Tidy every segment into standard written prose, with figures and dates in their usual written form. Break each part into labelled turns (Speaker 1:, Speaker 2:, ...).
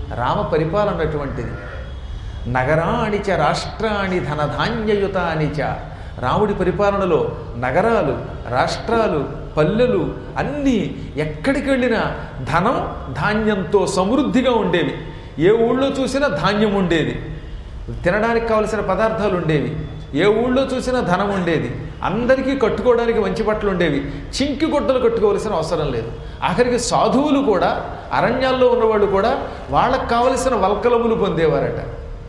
Speaker 1: రామ పరిపాలన అటువంటిది. నగరాణి చ రాష్ట్రాణి ధనధాన్యయుతాని చ. రాముడి పరిపాలనలో నగరాలు, రాష్ట్రాలు, పల్లెలు అన్నీ ఎక్కడికి వెళ్ళినా ధనం ధాన్యంతో సమృద్ధిగా ఉండేవి. ఏ ఊళ్ళో చూసినా ధాన్యం ఉండేది, తినడానికి కావలసిన పదార్థాలు ఉండేవి. ఏ ఊళ్ళో చూసినా ధనం ఉండేది, అందరికీ కట్టుకోవడానికి మంచి బట్టలు ఉండేవి, చింకి గుడ్డలు కట్టుకోవలసిన అవసరం లేదు. ఆఖరికి సాధువులు కూడా, అరణ్యాల్లో ఉన్నవాళ్ళు కూడా వాళ్ళకు కావలసిన వల్కలములు పొందేవారట.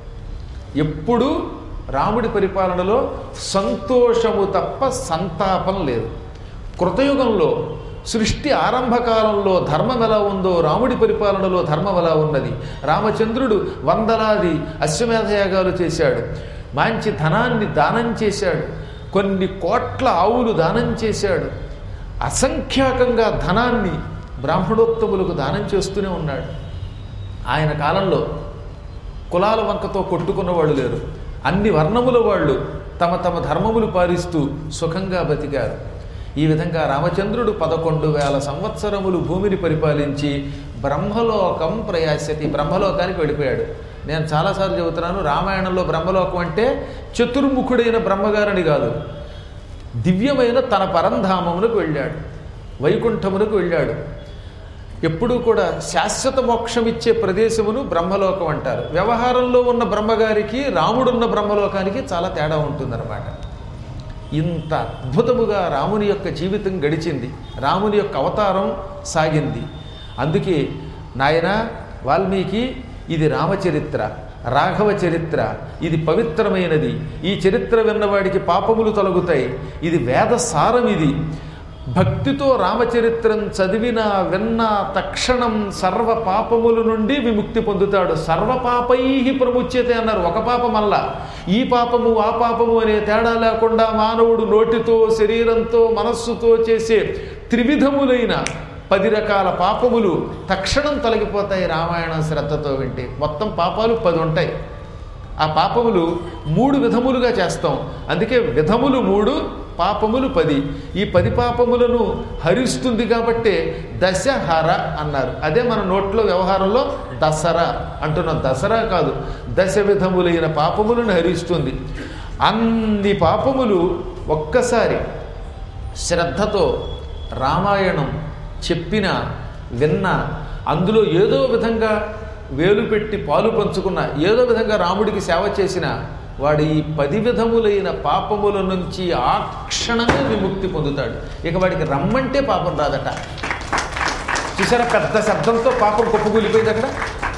Speaker 1: ఎప్పుడూ రాముడి పరిపాలనలో సంతోషము తప్ప సంతాపం లేదు. కృతయుగంలో సృష్టి ఆరంభకాలంలో ధర్మం ఎలా ఉందో రాముడి పరిపాలనలో ధర్మం ఎలా ఉన్నది. రామచంద్రుడు వందలాది అశ్వమేధయాగాలు చేశాడు, మంచి ధనాన్ని దానం చేశాడు, కొన్ని కోట్ల ఆవులు దానం చేశాడు, అసంఖ్యాకంగా ధనాన్ని బ్రాహ్మణోత్తములకు దానం చేస్తూనే ఉన్నాడు. ఆయన కాలంలో కులాల వంకతో కొట్టుకున్న వాళ్ళు లేరు. అన్ని వర్ణముల వాళ్ళు తమ తమ ధర్మములు పాలిస్తూ సుఖంగా బతికారు. ఈ విధంగా రామచంద్రుడు 11,000 సంవత్సరములు భూమిని పరిపాలించి బ్రహ్మలోకం ప్రయాస్యతి, బ్రహ్మలోకానికి వెళ్ళిపోయాడు. నేను చాలాసార్లు చెబుతున్నాను, రామాయణంలో బ్రహ్మలోకం అంటే చతుర్ముఖుడైన బ్రహ్మగారని కాదు, దివ్యమైన తన పరంధామమునకు వెళ్ళాడు, వైకుంఠమునకు వెళ్ళాడు. ఎప్పుడూ కూడా శాశ్వత మోక్షం ఇచ్చే ప్రదేశమును బ్రహ్మలోకం అంటారు. వ్యవహారంలో ఉన్న బ్రహ్మగారికి రాముడున్న బ్రహ్మలోకానికి చాలా తేడా ఉంటుందన్నమాట. ఇంత అద్భుతముగా రాముని యొక్క జీవితం గడిచింది, రాముని యొక్క అవతారం సాగింది. అందుకే నాయన వాల్మీకి, ఇది రామచరిత్ర, రాఘవ చరిత్ర, ఇది పవిత్రమైనది. ఈ చరిత్ర విన్నవాడికి పాపములు తొలగుతాయి. ఇది వేద సారం. ఇది భక్తితో రామచరిత్రం చదివినా విన్నా తక్షణం సర్వ పాపముల నుండి విముక్తి పొందుతాడు. సర్వపాపై ప్రముచ్యతే అన్నారు. ఒక పాపం అల్లా, ఈ పాపము ఆ పాపము అనే తేడా లేకుండా మానవుడు నోటితో, శరీరంతో, మనస్సుతో చేసే త్రివిధములైన 10 రకాల పాపములు తక్షణం తొలగిపోతాయి రామాయణం శ్రద్ధతో వింటే. మొత్తం పాపాలు 10 ఉంటాయి. ఆ పాపములు 3 విధములుగా చేస్తాం. అందుకే విధములు 3, పాపములు 10. ఈ 10 పాపములను హరిస్తుంది కాబట్టే దశహర అన్నారు. అదే మన నోట్లో వ్యవహారంలో దసరా అంటున్నాం. దసరా కాదు, 10 విధములైన పాపములను హరిస్తుంది. అన్ని పాపములు ఒక్కసారి శ్రద్ధతో రామాయణం చెప్పినా విన్నా, అందులో ఏదో విధంగా వేలు పెట్టి పాలు పంచుకున్న, ఏదో విధంగా రాముడికి సేవ చేసిన వాడు ఈ 10 విధములైన పాపముల నుంచి ఆ క్షణమే విముక్తి పొందుతాడు. ఇక వాడికి రమ్మంటే పాపం రాదట. చూసారా, పెద్ద శబ్దంతో పాపం కుప్పకూలిపోయింది అక్కడ.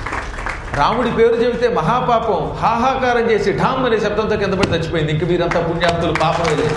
Speaker 1: రాముడి పేరు చెబితే మహాపాపం హాహాకారం చేసి ఢామ్ అనే శబ్దంతో కింద పడి చచ్చిపోయింది. ఇంక మీరంతా పుణ్యాత్తులు, పాపమే లేదు.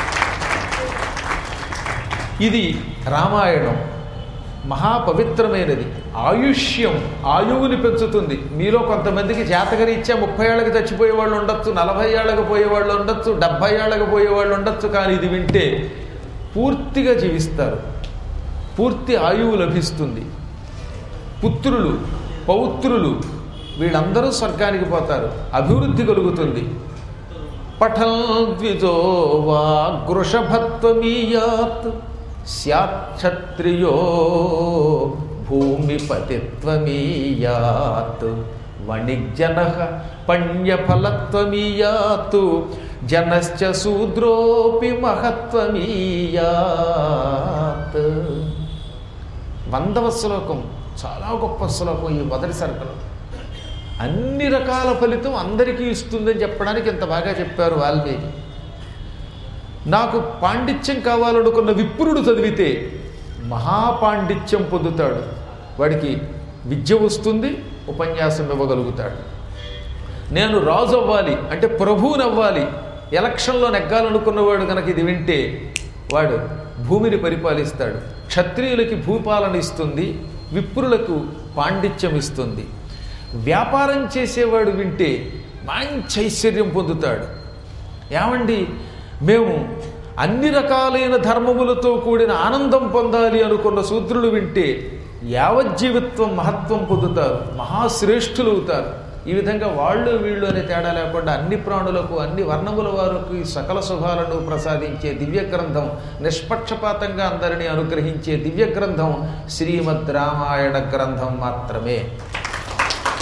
Speaker 1: ఇది రామాయణం మహాపవిత్రమైనది. ఆయుష్యం, ఆయువుని పెంచుతుంది. మీలో కొంతమందికి జాతకరీత్యా 30 ఏళ్ళకి చచ్చిపోయే వాళ్ళు ఉండొచ్చు, 40 ఏళ్ళకి పోయేవాళ్ళు ఉండొచ్చు, 70 ఏళ్ళకి పోయేవాళ్ళు ఉండొచ్చు. కానీ ఇది వింటే పూర్తిగా జీవిస్తారు, పూర్తి ఆయువు లభిస్తుంది. పుత్రులు, పౌత్రులు వీళ్ళందరూ స్వర్గానికి పోతారు, అభివృద్ధి కలుగుతుంది. పఠల్ ద్విజో వా గృషభత్వమీయాత్ స్యాక్షత్రియో భూమిపతిత్వమీయాత్ వణిజ్జనః పణ్యఫలత్వమీయాత్ జనశ్చ శూద్రోపి మహత్వమీయాత్. 100వ శ్లోకం చాలా గొప్ప శ్లోకం. ఈ మొదటి సర్గలో అన్ని రకాల ఫలితం అందరికీ ఇస్తుందని చెప్పడానికి ఇంత బాగా చెప్పారు వాల్మీకి. నాకు పాండిత్యం కావాలనుకున్న విప్రుడు చదివితే మహాపాండిత్యం పొందుతాడు. వాడికి విద్య వస్తుంది, ఉపన్యాసం ఇవ్వగలుగుతాడు. నేను రాజు అవ్వాలి అంటే ప్రభువునవ్వాలి, ఎలక్షన్లో నెగ్గాలనుకున్నవాడు కనుక ఇది వింటే వాడు భూమిని పరిపాలిస్తాడు. క్షత్రియులకి భూపాలన ఇస్తుంది, విప్రులకు పాండిత్యం ఇస్తుంది. వ్యాపారం చేసేవాడు వింటే మంచి ఐశ్వర్యం పొందుతాడు. ఏమండి, మేము అన్ని రకాలైన ధర్మములతో కూడిన ఆనందం పొందాలి అనుకున్న శూద్రులు వింటే యావజ్జీవిత్వం మహత్వం పొందుతారు, మహాశ్రేష్ఠులు అవుతారు. ఈ విధంగా వాళ్ళు వీళ్ళు అనే తేడా లేకుండా అన్ని ప్రాణులకు, అన్ని వర్ణముల వారికి సకల శుభాలను ప్రసాదించే దివ్య గ్రంథం, నిష్పక్షపాతంగా అందరినీ అనుగ్రహించే దివ్య గ్రంథం శ్రీమద్ రామాయణ గ్రంథం మాత్రమే.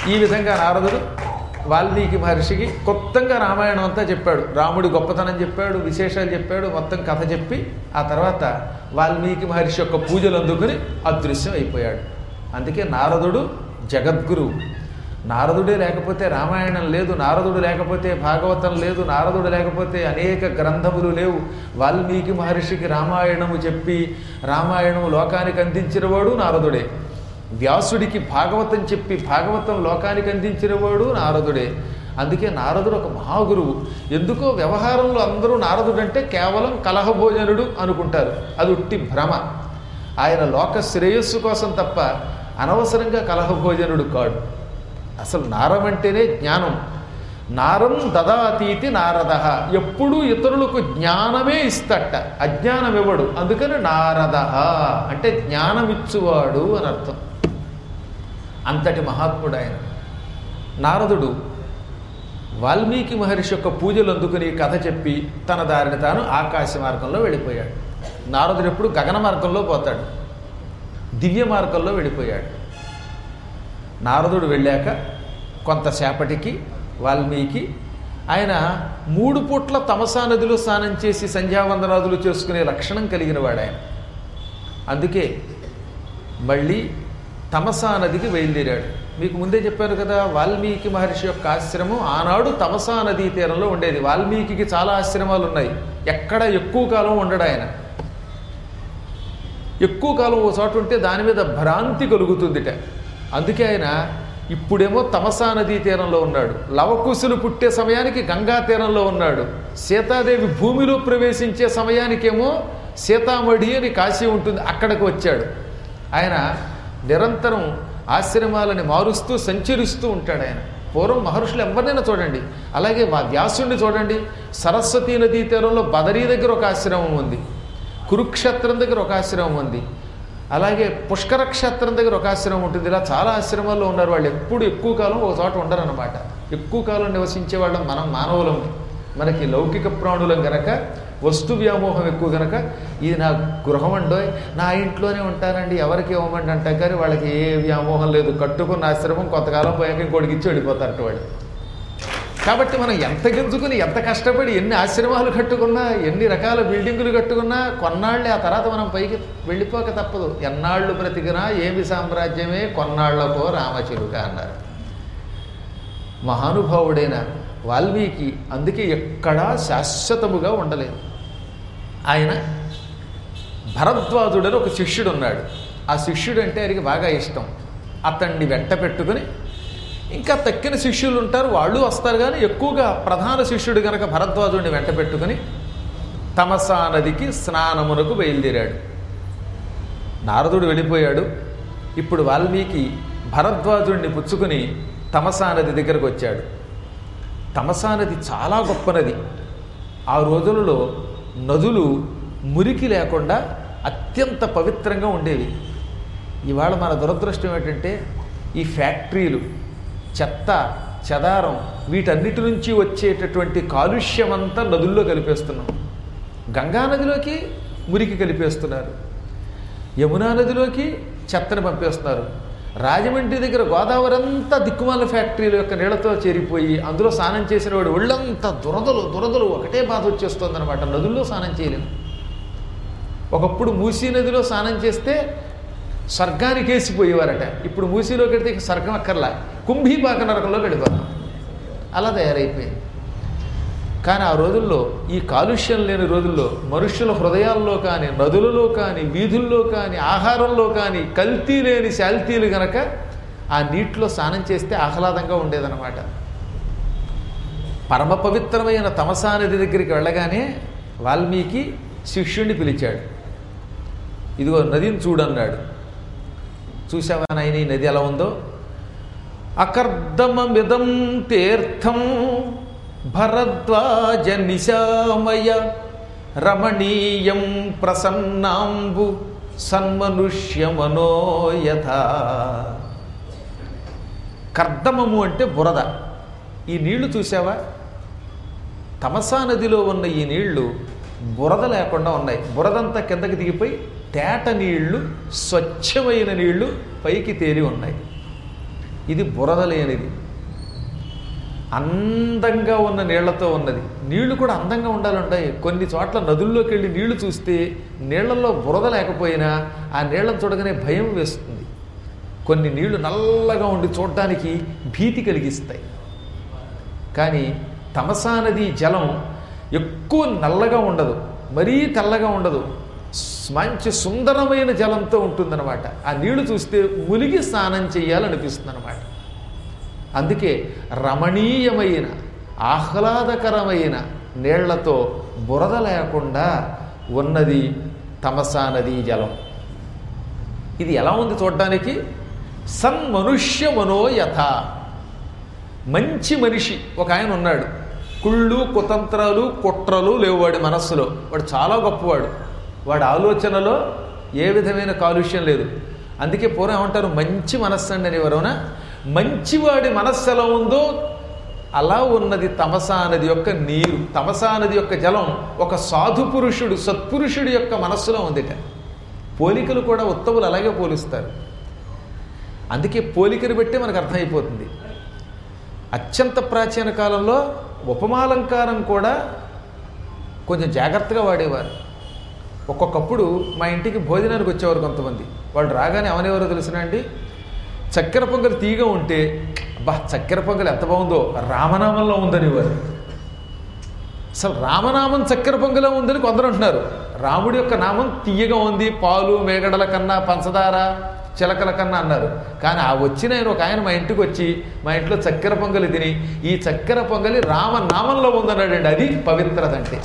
Speaker 1: ఈ విధంగా నారదుడు వాల్మీకి మహర్షికి కొత్తగా రామాయణం అంతా చెప్పాడు. రాముడి గొప్పతనం చెప్పాడు, విశేషాలు చెప్పాడు, మొత్తం కథ చెప్పి ఆ తర్వాత వాల్మీకి మహర్షి యొక్క పూజలు అందుకుని అదృశ్యం అయిపోయాడు. అందుకే నారదుడు జగద్గురువు. నారదుడే లేకపోతే రామాయణం లేదు, నారదుడు లేకపోతే భాగవతం లేదు, నారదుడు లేకపోతే అనేక గ్రంథములు లేవు. వాల్మీకి మహర్షికి రామాయణము చెప్పి రామాయణం లోకానికి అందించినవాడు నారదుడే. వ్యాసుడికి భాగవతం చెప్పి భాగవతం లోకానికి అందించినవాడు నారదుడే. అందుకే నారదుడు ఒక మహాగురువు. ఎందుకో వ్యవహారంలో అందరూ నారదుడంటే కేవలం కలహభోజనుడు అనుకుంటారు. అది ఉట్టి భ్రమ. ఆయన లోక శ్రేయస్సు కోసం తప్ప అనవసరంగా కలహభోజనుడు కాడు. అసలు నారం అంటేనే జ్ఞానం. నారం దదాతీతి నారద. ఎప్పుడూ ఇతరులకు జ్ఞానమే ఇస్తట, అజ్ఞానం ఇవ్వడు. అందుకని నారద అంటే జ్ఞానమిచ్చువాడు అని అర్థం. అంతటి మహాత్ముడు ఆయన. నారదుడు వాల్మీకి మహర్షి యొక్క పూజలు అందుకుని కథ చెప్పి తన దారిని తాను ఆకాశ మార్గంలో వెళ్ళిపోయాడు. నారదుడు ఎప్పుడు గగన మార్గంలో పోతాడు, దివ్య మార్గంలో వెళ్ళిపోయాడు. నారదుడు వెళ్ళాక కొంతసేపటికి వాల్మీకి ఆయన 3 పూట్ల తమసా నదిలో స్నానం చేసి సంధ్యావందనాదులు చేసుకునే లక్షణం కలిగిన వాడు ఆయన. అందుకే మళ్ళీ తమసా నదికి బయలుదేరాడు. మీకు ముందే చెప్పారు కదా, వాల్మీకి మహర్షి యొక్క ఆశ్రమం ఆనాడు తమసా నదీ తీరంలో ఉండేది. వాల్మీకి చాలా ఆశ్రమాలు ఉన్నాయి. ఎక్కడ ఎక్కువ కాలం ఉండడు ఆయన. ఎక్కువ కాలం ఓ చోట ఉంటే దాని మీద భ్రాంతి కలుగుతుందిట. అందుకే ఆయన ఇప్పుడేమో తమసా నదీ తీరంలో ఉన్నాడు, లవకుశులు పుట్టే సమయానికి గంగా తీరంలో ఉన్నాడు, సీతాదేవి భూమిలో ప్రవేశించే సమయానికేమో సీతామఢి అని కాశీ ఉంటుంది, అక్కడికి వచ్చాడు. ఆయన నిరంతరం ఆశ్రమాలని మారుస్తూ సంచరిస్తూ ఉంటాడు ఆయన. పూర్వం మహర్షులు ఎవరినైనా చూడండి, అలాగే వ్యాసుడిని చూడండి. సరస్వతీ నదీ తీరంలో బదరీ దగ్గర ఒక ఆశ్రమం ఉంది, కురుక్షేత్రం దగ్గర ఒక ఆశ్రమం ఉంది, అలాగే పుష్కర క్షేత్రం దగ్గర ఒక ఆశ్రమం ఉంటుంది. ఇలా చాలా ఆశ్రమాల్లో ఉన్నారు. వాళ్ళు ఎప్పుడు ఎక్కువ కాలం ఒక చోట ఉండరు అనమాట. ఎక్కువ కాలం నివసించే వాళ్ళం మనం మానవులం. మనకి లౌకిక ప్రాణులం గనక, వస్తు వ్యామోహం ఎక్కువ గనక, ఇది నా గృహం అండోయ్, నా ఇంట్లోనే ఉంటానండి, ఎవరికి ఇవ్వమండి అంటాం. కానీ వాళ్ళకి ఏ వ్యామోహం లేదు. కట్టుకున్న ఆశ్రమం కొంతకాలం పోయాక ఇంకోటికి ఇచ్చి వెళ్ళిపోతారట వాళ్ళు. కాబట్టి మనం ఎంత గింజుకుని ఎంత కష్టపడి ఎన్ని ఆశ్రమాలు కట్టుకున్నా, ఎన్ని రకాల బిల్డింగులు కట్టుకున్నా కొన్నాళ్ళే, ఆ తర్వాత మనం పైకి వెళ్ళిపోక తప్పదు. ఎన్నాళ్ళు బ్రతికినా ఏమి సామ్రాజ్యమే కొన్నాళ్లకో రామచిలుక అన్నారు మహానుభావుడైన వాల్మీకి. అందుకే ఎక్కడా శాశ్వతముగా ఉండలేదు. ఆయన భరద్వాజుడని ఒక శిష్యుడు ఉన్నాడు. ఆ శిష్యుడు అంటే ఆయనకి బాగా ఇష్టం. అతన్ని వెంట పెట్టుకుని ఇంకా తక్కిన శిష్యులు ఉంటారు, వాళ్ళు వస్తారు. కానీ ఎక్కువగా ప్రధాన శిష్యుడు కనుక భరద్వాజుడిని వెంట పెట్టుకుని తమసా నదికి స్నానమునకు బయలుదేరాడు. నారదుడు వెళ్ళిపోయాడు. ఇప్పుడు వాల్మీకి భరద్వాజుడిని పుచ్చుకుని తమసా నది దగ్గరకు వచ్చాడు. తమసా నది చాలా గొప్ప నది. ఆ రోజులలో నదులు మురికి లేకుండా అత్యంత పవిత్రంగా ఉండేవి. ఇవాళ మన దురదృష్టం ఏంటంటే ఈ ఫ్యాక్టరీలు, చెత్త చెదారం, వీటన్నిటి నుంచి వచ్చేటటువంటి కాలుష్యమంతా నదుల్లో కలిపేస్తున్నాం. గంగా నదిలోకి మురికి కలిపేస్తున్నారు, యమునా నదిలోకి చెత్తని పంపేస్తున్నారు. రాజమండ్రి దగ్గర గోదావరి అంతా దిక్కుమాల ఫ్యాక్టరీల యొక్క నీళ్లతో చేరిపోయి అందులో స్నానం చేసిన వాడు ఒళ్ళంతా దురదలు ఒకటే బాధ వచ్చేస్తుంది అనమాట. నదుల్లో స్నానం చేయలేము. ఒకప్పుడు మూసీ నదిలో స్నానం చేస్తే స్వర్గానికి వేసిపోయేవారట. ఇప్పుడు మూసీలోకి వెడితే స్వర్గం అక్కర్లా, కుంభీపాక నరకంలో గడిపోతాం. అలా తయారైపోయింది. కానీ ఆ రోజుల్లో, ఈ కాలుష్యం లేని రోజుల్లో మనుష్యుల హృదయాల్లో కానీ, నదులలో కానీ, వీధుల్లో కానీ, ఆహారంలో కానీ కల్తీ లేని శాల్తీలు గనక ఆ నీటిలో స్నానం చేస్తే ఆహ్లాదంగా ఉండేదన్నమాట. పరమ పవిత్రమైన తమసా నది దగ్గరికి వెళ్ళగానే వాల్మీకి శిష్యుణ్ణి పిలిచాడు. ఇదిగో నదిని చూడన్నాడు. చూసావా నాయన ఈ నది ఎలా ఉందో? అకర్దమమిదం తీర్థం భరద్వాజ నిశామయ రమణీయం ప్రసన్నాంబు సన్మనుష్యమనోయథ. కర్దమము అంటే బురద. ఈ నీళ్లు చూసావా? తమసా నదిలో ఉన్న ఈ నీళ్లు బురద లేకుండా ఉన్నాయి. బురదంతా కిందకి దిగిపోయి తేట నీళ్లు, స్వచ్ఛమైన నీళ్లు పైకి తేలి ఉన్నాయి. ఇది బురద లేనిది, అందంగా ఉన్న నీళ్లతో ఉన్నది. నీళ్లు కూడా అందంగా ఉండాలంటాయి. కొన్ని చోట్ల నదుల్లోకి వెళ్ళి నీళ్లు చూస్తే నీళ్లలో బురద లేకపోయినా ఆ నీళ్లను చూడగానే భయం వేస్తుంది. కొన్ని నీళ్లు నల్లగా ఉండి చూడటానికి భీతి కలిగిస్తాయి. కానీ తమసా నది జలం ఎక్కువ నల్లగా ఉండదు, మరీ తెల్లగా ఉండదు, మంచి సుందరమైన జలంతో ఉంటుందన్నమాట. ఆ నీళ్లు చూస్తే మునిగి స్నానం చేయాలనిపిస్తుంది అన్నమాట. అందుకే రమణీయమైన ఆహ్లాదకరమైన నీళ్లతో బురద లేకుండా ఉన్నది తమసా నదీ జలం. ఇది ఎలా ఉంది చూడడానికి? సన్మనుష్య మనోయథ. మంచి మనిషి ఒక ఆయన ఉన్నాడు. కుళ్ళు కుతంత్రాలు కుట్రలు లేవు వాడి మనస్సులో. వాడు చాలా గొప్పవాడు. వాడి ఆలోచనలో ఏ విధమైన కాలుష్యం లేదు. అందుకే పూర్వం ఏమంటారు, మంచి మనస్సు అండి అనేవారునా. మంచివాడి మనస్సు ఎలా ఉందో అలా ఉన్నది తమసా నది యొక్క నీరు. తమసా నది యొక్క జలం ఒక సాధు పురుషుడు సత్పురుషుడి యొక్క మనస్సులో ఉందిట. పోలికలు కూడా ఉత్తములు అలాగే పోలుస్తారు. అందుకే పోలికను బట్టి మనకు అర్థమైపోతుంది. అత్యంత ప్రాచీన కాలంలో ఉపమాలంకారం కూడా కొంచెం జాగ్రత్తగా వాడేవారు. ఒక్కొక్కప్పుడు మా ఇంటికి భోజనానికి వచ్చేవారు కొంతమంది. వాళ్ళు రాగానే అవనేవారో తెలిసిన అండి, చక్కెర పొంగలి తీగ ఉంటే అబ్బా చక్కెర పొంగలి ఎంత బాగుందో రామనామంలో ఉందని వారు. అసలు రామనామం చక్కెర పొంగలో ఉందని కొందరు అంటున్నారు. రాముడి యొక్క నామం తీయగా ఉంది, పాలు మేగడల కన్నా పంచదార చిలకల కన్నా అన్నారు. కానీ ఆ వచ్చిన ఆయన ఒక ఆయన మా ఇంటికి వచ్చి మా ఇంట్లో చక్కెర పొంగలి తిని ఈ చక్కెర పొంగలి రామనామంలో ఉందన్నాడండి. అది పవిత్రత అంటే.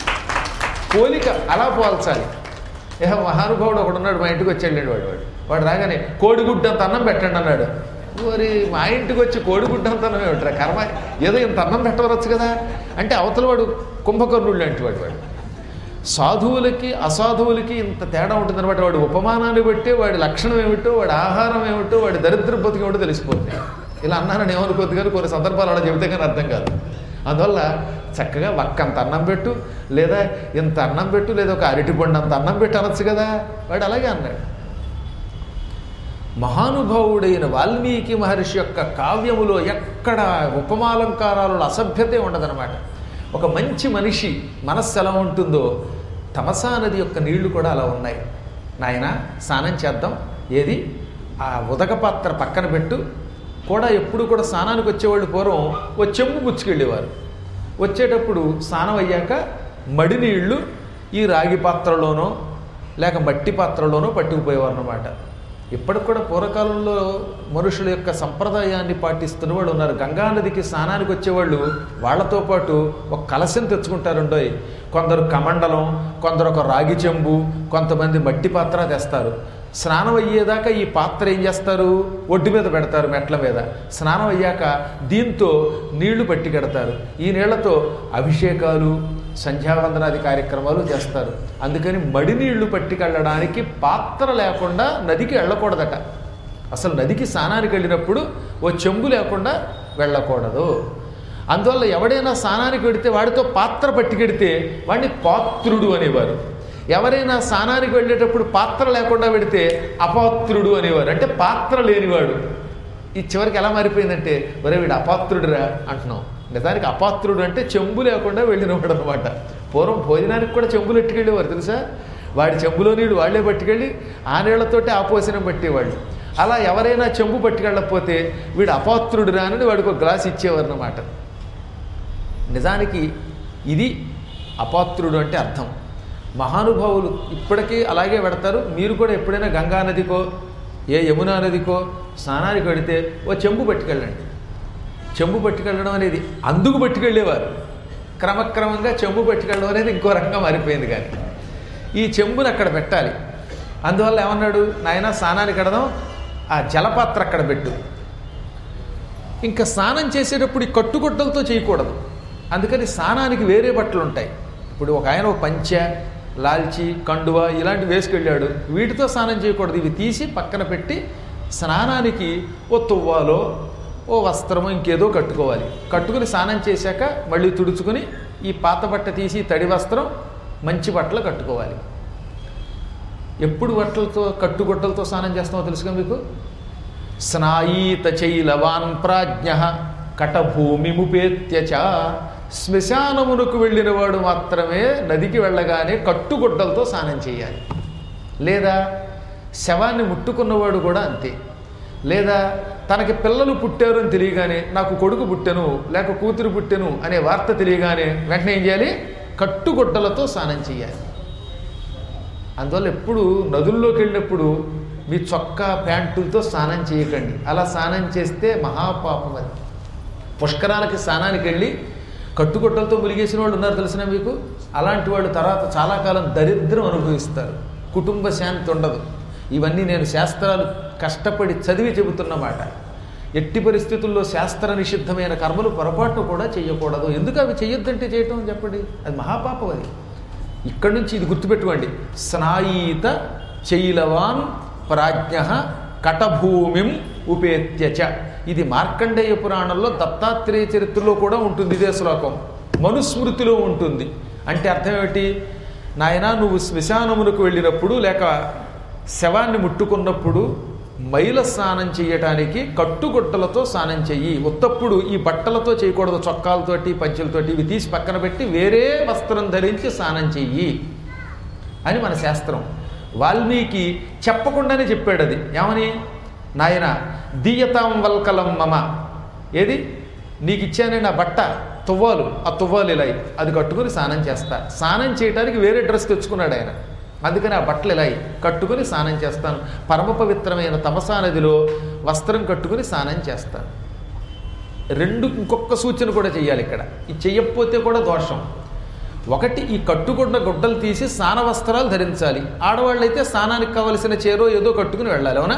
Speaker 1: పోలిక అలా పోల్చాలి. మహానుభావుడు ఒకడున్నాడు మా ఇంటికి వచ్చి వెళ్ళాడు. వాడు రాగానే కోడిగుడ్డంత అన్నం పెట్టండి అన్నాడు. మరి మా ఇంటికి వచ్చి కోడిగుడ్డంత అన్నం ఏమిట్రా కర్మ, ఏదో ఇంత అన్నం పెట్టవచ్చు కదా అంటే అవతల వాడు కుంభకర్ణుడు లాంటి వాడు. సాధువులకి అసాధువులకి ఇంత తేడా ఉంటుందన్నమాట. వాడి ఉపమానాన్ని బట్టి వాడి లక్షణం ఏమిటో, వాడి ఆహారం ఏమిటో, వాడి దరిద్ర బతుకు ఏమిటో తెలిసిపోతుంది. ఇలా అన్నానని ఏమనుకోద్దు కానీ కొన్ని సందర్భాలు అలా చెబితే కానీ అర్థం కాదు. అందువల్ల చక్కగా ఒక్కంత అన్నం పెట్టు, లేదా ఇంత అన్నం పెట్టు, లేదా ఒక అరటిపండు అంత అన్నం పెట్టు అనొచ్చు కదా. వాడు అలాగే అన్నాడు. మహానుభావుడైన వాల్మీకి మహర్షి యొక్క కావ్యములో ఎక్కడ ఉపమాలంకారాలలో అసభ్యతే ఉండదన్నమాట. ఒక మంచి మనిషి మనస్సు ఎలా ఉంటుందో తమసా నది యొక్క నీళ్లు కూడా అలా ఉన్నాయి. నాయన స్నానం చేద్దాం, ఏది ఆ ఉదక పాత్ర పక్కన పెట్టు. కూడా ఎప్పుడు కూడా స్నానానికి వచ్చేవాళ్ళు పూర్వం ఓ చెంబు పుచ్చుకెళ్ళేవారు. వచ్చేటప్పుడు స్నానం అయ్యాక మడి నీళ్లు ఈ రాగి పాత్రలోనో లేక మట్టి పాత్రలోనో పట్టుకుపోయేవారు అన్నమాట. ఇప్పటికి కూడా పూర్వకాలంలో మనుషుల యొక్క సంప్రదాయాన్ని పాటిస్తున్న వాళ్ళు ఉన్నారు. గంగానదికి స్నానానికి వచ్చేవాళ్ళు వాళ్లతో పాటు ఒక కలశం తెచ్చుకుంటారుండోయ్. కొందరు కమండలం, కొందరు ఒక రాగి చెంబు, కొంతమంది మట్టి పాత్ర తెస్తారు. స్నానం అయ్యేదాకా ఈ పాత్ర ఏం చేస్తారు, ఒడ్డు మీద పెడతారు, మెట్ల మీద. స్నానం అయ్యాక దీంతో నీళ్లు పట్టి కడతారు. ఈ నీళ్లతో అభిషేకాలు సంధ్యావందనాది కార్యక్రమాలు చేస్తారు. అందుకని మడి నీళ్లు పట్టుకెళ్ళడానికి పాత్ర లేకుండా నదికి వెళ్ళకూడదట. అసలు నదికి స్నానానికి వెళ్ళినప్పుడు ఓ చెంబు లేకుండా వెళ్ళకూడదు. అందువల్ల ఎవడైనా స్నానానికి వెడితే వాడితో పాత్ర పట్టుకెడితే వాడిని పాత్రుడు అనేవారు. ఎవరైనా స్నానానికి వెళ్ళేటప్పుడు పాత్ర లేకుండా పెడితే అపాత్రుడు అనేవారు. అంటే పాత్ర లేనివాడు. ఈ చివరికి ఎలా మారిపోయిందంటే ఒరే వీడు అపాత్రుడురా అంటున్నాం. నిజానికి అపాత్రుడు అంటే చెంబు లేకుండా వెళ్ళినవాడు అనమాట. పూర్వం భోజనానికి కూడా చెంబులు ఎట్టుకెళ్ళేవారు తెలుసా. వాడి చెంబులో నీళ్ళు వాళ్లే పట్టుకెళ్ళి ఆ నీళ్లతోటి ఆపోసనం పట్టేవాళ్ళు. అలా ఎవరైనా చెంబు పట్టుకెళ్ళకపోతే వీడు అపాత్రుడురా అని వాడికి ఒక గ్లాస్ ఇచ్చేవారు అన్నమాట. నిజానికి ఇది అపాత్రుడు అంటే అర్థం. మహానుభావులు ఇప్పటికీ అలాగే పెడతారు. మీరు కూడా ఎప్పుడైనా గంగా నదికో ఏ యమునా నదికో స్నానానికి వెడితే ఓ చెంబు పట్టుకెళ్ళండి. చెంబు పట్టుకెళ్ళడం అనేది అందుకు పట్టుకెళ్ళేవారు. క్రమక్రమంగా చెంబు పట్టుకెళ్ళడం అనేది ఇంకో రకంగా మారిపోయింది. కానీ ఈ చెంబుని అక్కడ పెట్టాలి. అందువల్ల ఏమన్నాడు, నాయన స్నానానికి కడదాం, ఆ జలపాత్ర అక్కడ పెట్టు. ఇంకా స్నానం చేసేటప్పుడు ఈ కట్టుగుడ్డలతో చేయకూడదు. అందుకని స్నానానికి వేరే బట్టలు ఉంటాయి. ఇప్పుడు ఒక ఆయన ఒక పంచె, లాల్చి, కండువ ఇలాంటివి వేసుకెళ్ళాడు. వీటితో స్నానం చేయకూడదు. ఇవి తీసి పక్కన పెట్టి స్నానానికి ఓ తువ్వాలో ఓ వస్త్రమో ఇంకేదో కట్టుకోవాలి. కట్టుకుని స్నానం చేశాక మళ్ళీ తుడుచుకుని ఈ పాత బట్ట తీసి తడి వస్త్రం మంచి బట్టలు కట్టుకోవాలి. ఎప్పుడు బట్టలతో కట్టుగుడ్డలతో స్నానం చేస్తామో తెలుసుగా మీకు. స్నాయీత చైలవాన్ ప్రాజ్ఞ కటభూమిముపేత్య చ. శ్మశానమునకు వెళ్ళిన వాడు మాత్రమే నదికి వెళ్ళగానే కట్టుగుడ్డలతో స్నానం చేయాలి. లేదా శవాన్ని ముట్టుకున్నవాడు కూడా అంతే. లేదా తనకి పిల్లలు పుట్టారు అని తెలియగానే, నాకు కొడుకు పుట్టెను లేక కూతురు పుట్టెను అనే వార్త తెలియగానే వెంటనే ఏం చేయాలి? కట్టుగుడ్డలతో స్నానం చేయాలి. అందువల్ల ఎప్పుడు నదుల్లోకి వెళ్ళినప్పుడు మీ చొక్కా ప్యాంటులతో స్నానం చేయకండి. అలా స్నానం చేస్తే మహాపాపం అది. పుష్కరాలకి స్నానానికి వెళ్ళి కట్టుగుడ్డలతో ములిగేసిన వాళ్ళు ఉన్నారు తెలిసిన మీకు. అలాంటి వాళ్ళు తర్వాత చాలా కాలం దరిద్రం అనుభవిస్తారు, కుటుంబ శాంతి ఉండదు. ఇవన్నీ నేను శాస్త్రాలు కష్టపడి చదివి చెబుతున్నమాట. ఎట్టి పరిస్థితుల్లో శాస్త్ర నిషిద్ధమైన కర్మలు పొరపాటు కూడా చేయకూడదు. ఎందుకు అవి చేయొద్దంటే చేయటం చెప్పండి, అది మహాపాపం. అది ఇక్కడి నుంచి ఇది గుర్తుపెట్టుకోండి. స్నాయీత చైలవాన్ ప్రాజ్ఞ కటభూమిం ఉపేత్యచ. ఇది మార్కండేయ పురాణంలో దత్తాత్రేయ చరిత్రలో కూడా ఉంటుంది ఇదే శ్లోకం. మనుస్మృతిలో ఉంటుంది. అంటే అర్థం ఏమిటి? నాయనా, నువ్వు శ్మశానమునకు వెళ్ళినప్పుడు లేక శవాన్ని ముట్టుకున్నప్పుడు మైల స్నానం చేయటానికి కట్టుగుట్టలతో స్నానం చెయ్యి. ఉత్తప్పుడు ఈ బట్టలతో చేయకూడదు, చొక్కాలతోటి పంచెలతోటి. ఇవి తీసి పక్కన పెట్టి వేరే వస్త్రం ధరించి స్నానం చెయ్యి అని మన శాస్త్రం. వాల్మీకి చెప్పకుండానే చెప్పాడు అది. ఏమని? నాయన దీయతాం వల్కలం మమ, ఏది నీకు ఇచ్చానే నా బట్ట తువ్వాలు, ఆ తువ్వాలు ఇలా అది కట్టుకుని స్నానం చేస్తా. స్నానం చేయడానికి వేరే డ్రెస్ తెచ్చుకున్నాడు ఆయన. అందుకని ఆ బట్టలు ఇలా కట్టుకుని స్నానం చేస్తాను. పరమ పవిత్రమైన తమసా నదిలో వస్త్రం కట్టుకుని స్నానం చేస్తాను. ఇంకొక సూచన కూడా చెయ్యాలి ఇక్కడ. ఇది చెయ్యకపోతే కూడా దోషం. ఒకటి, ఈ కట్టుకున్న గుడ్డలు తీసి స్నాన వస్త్రాలు ధరించాలి. ఆడవాళ్ళైతే స్నానానికి కావలసిన చీరో ఏదో కట్టుకుని వెళ్ళాలి, అవునా?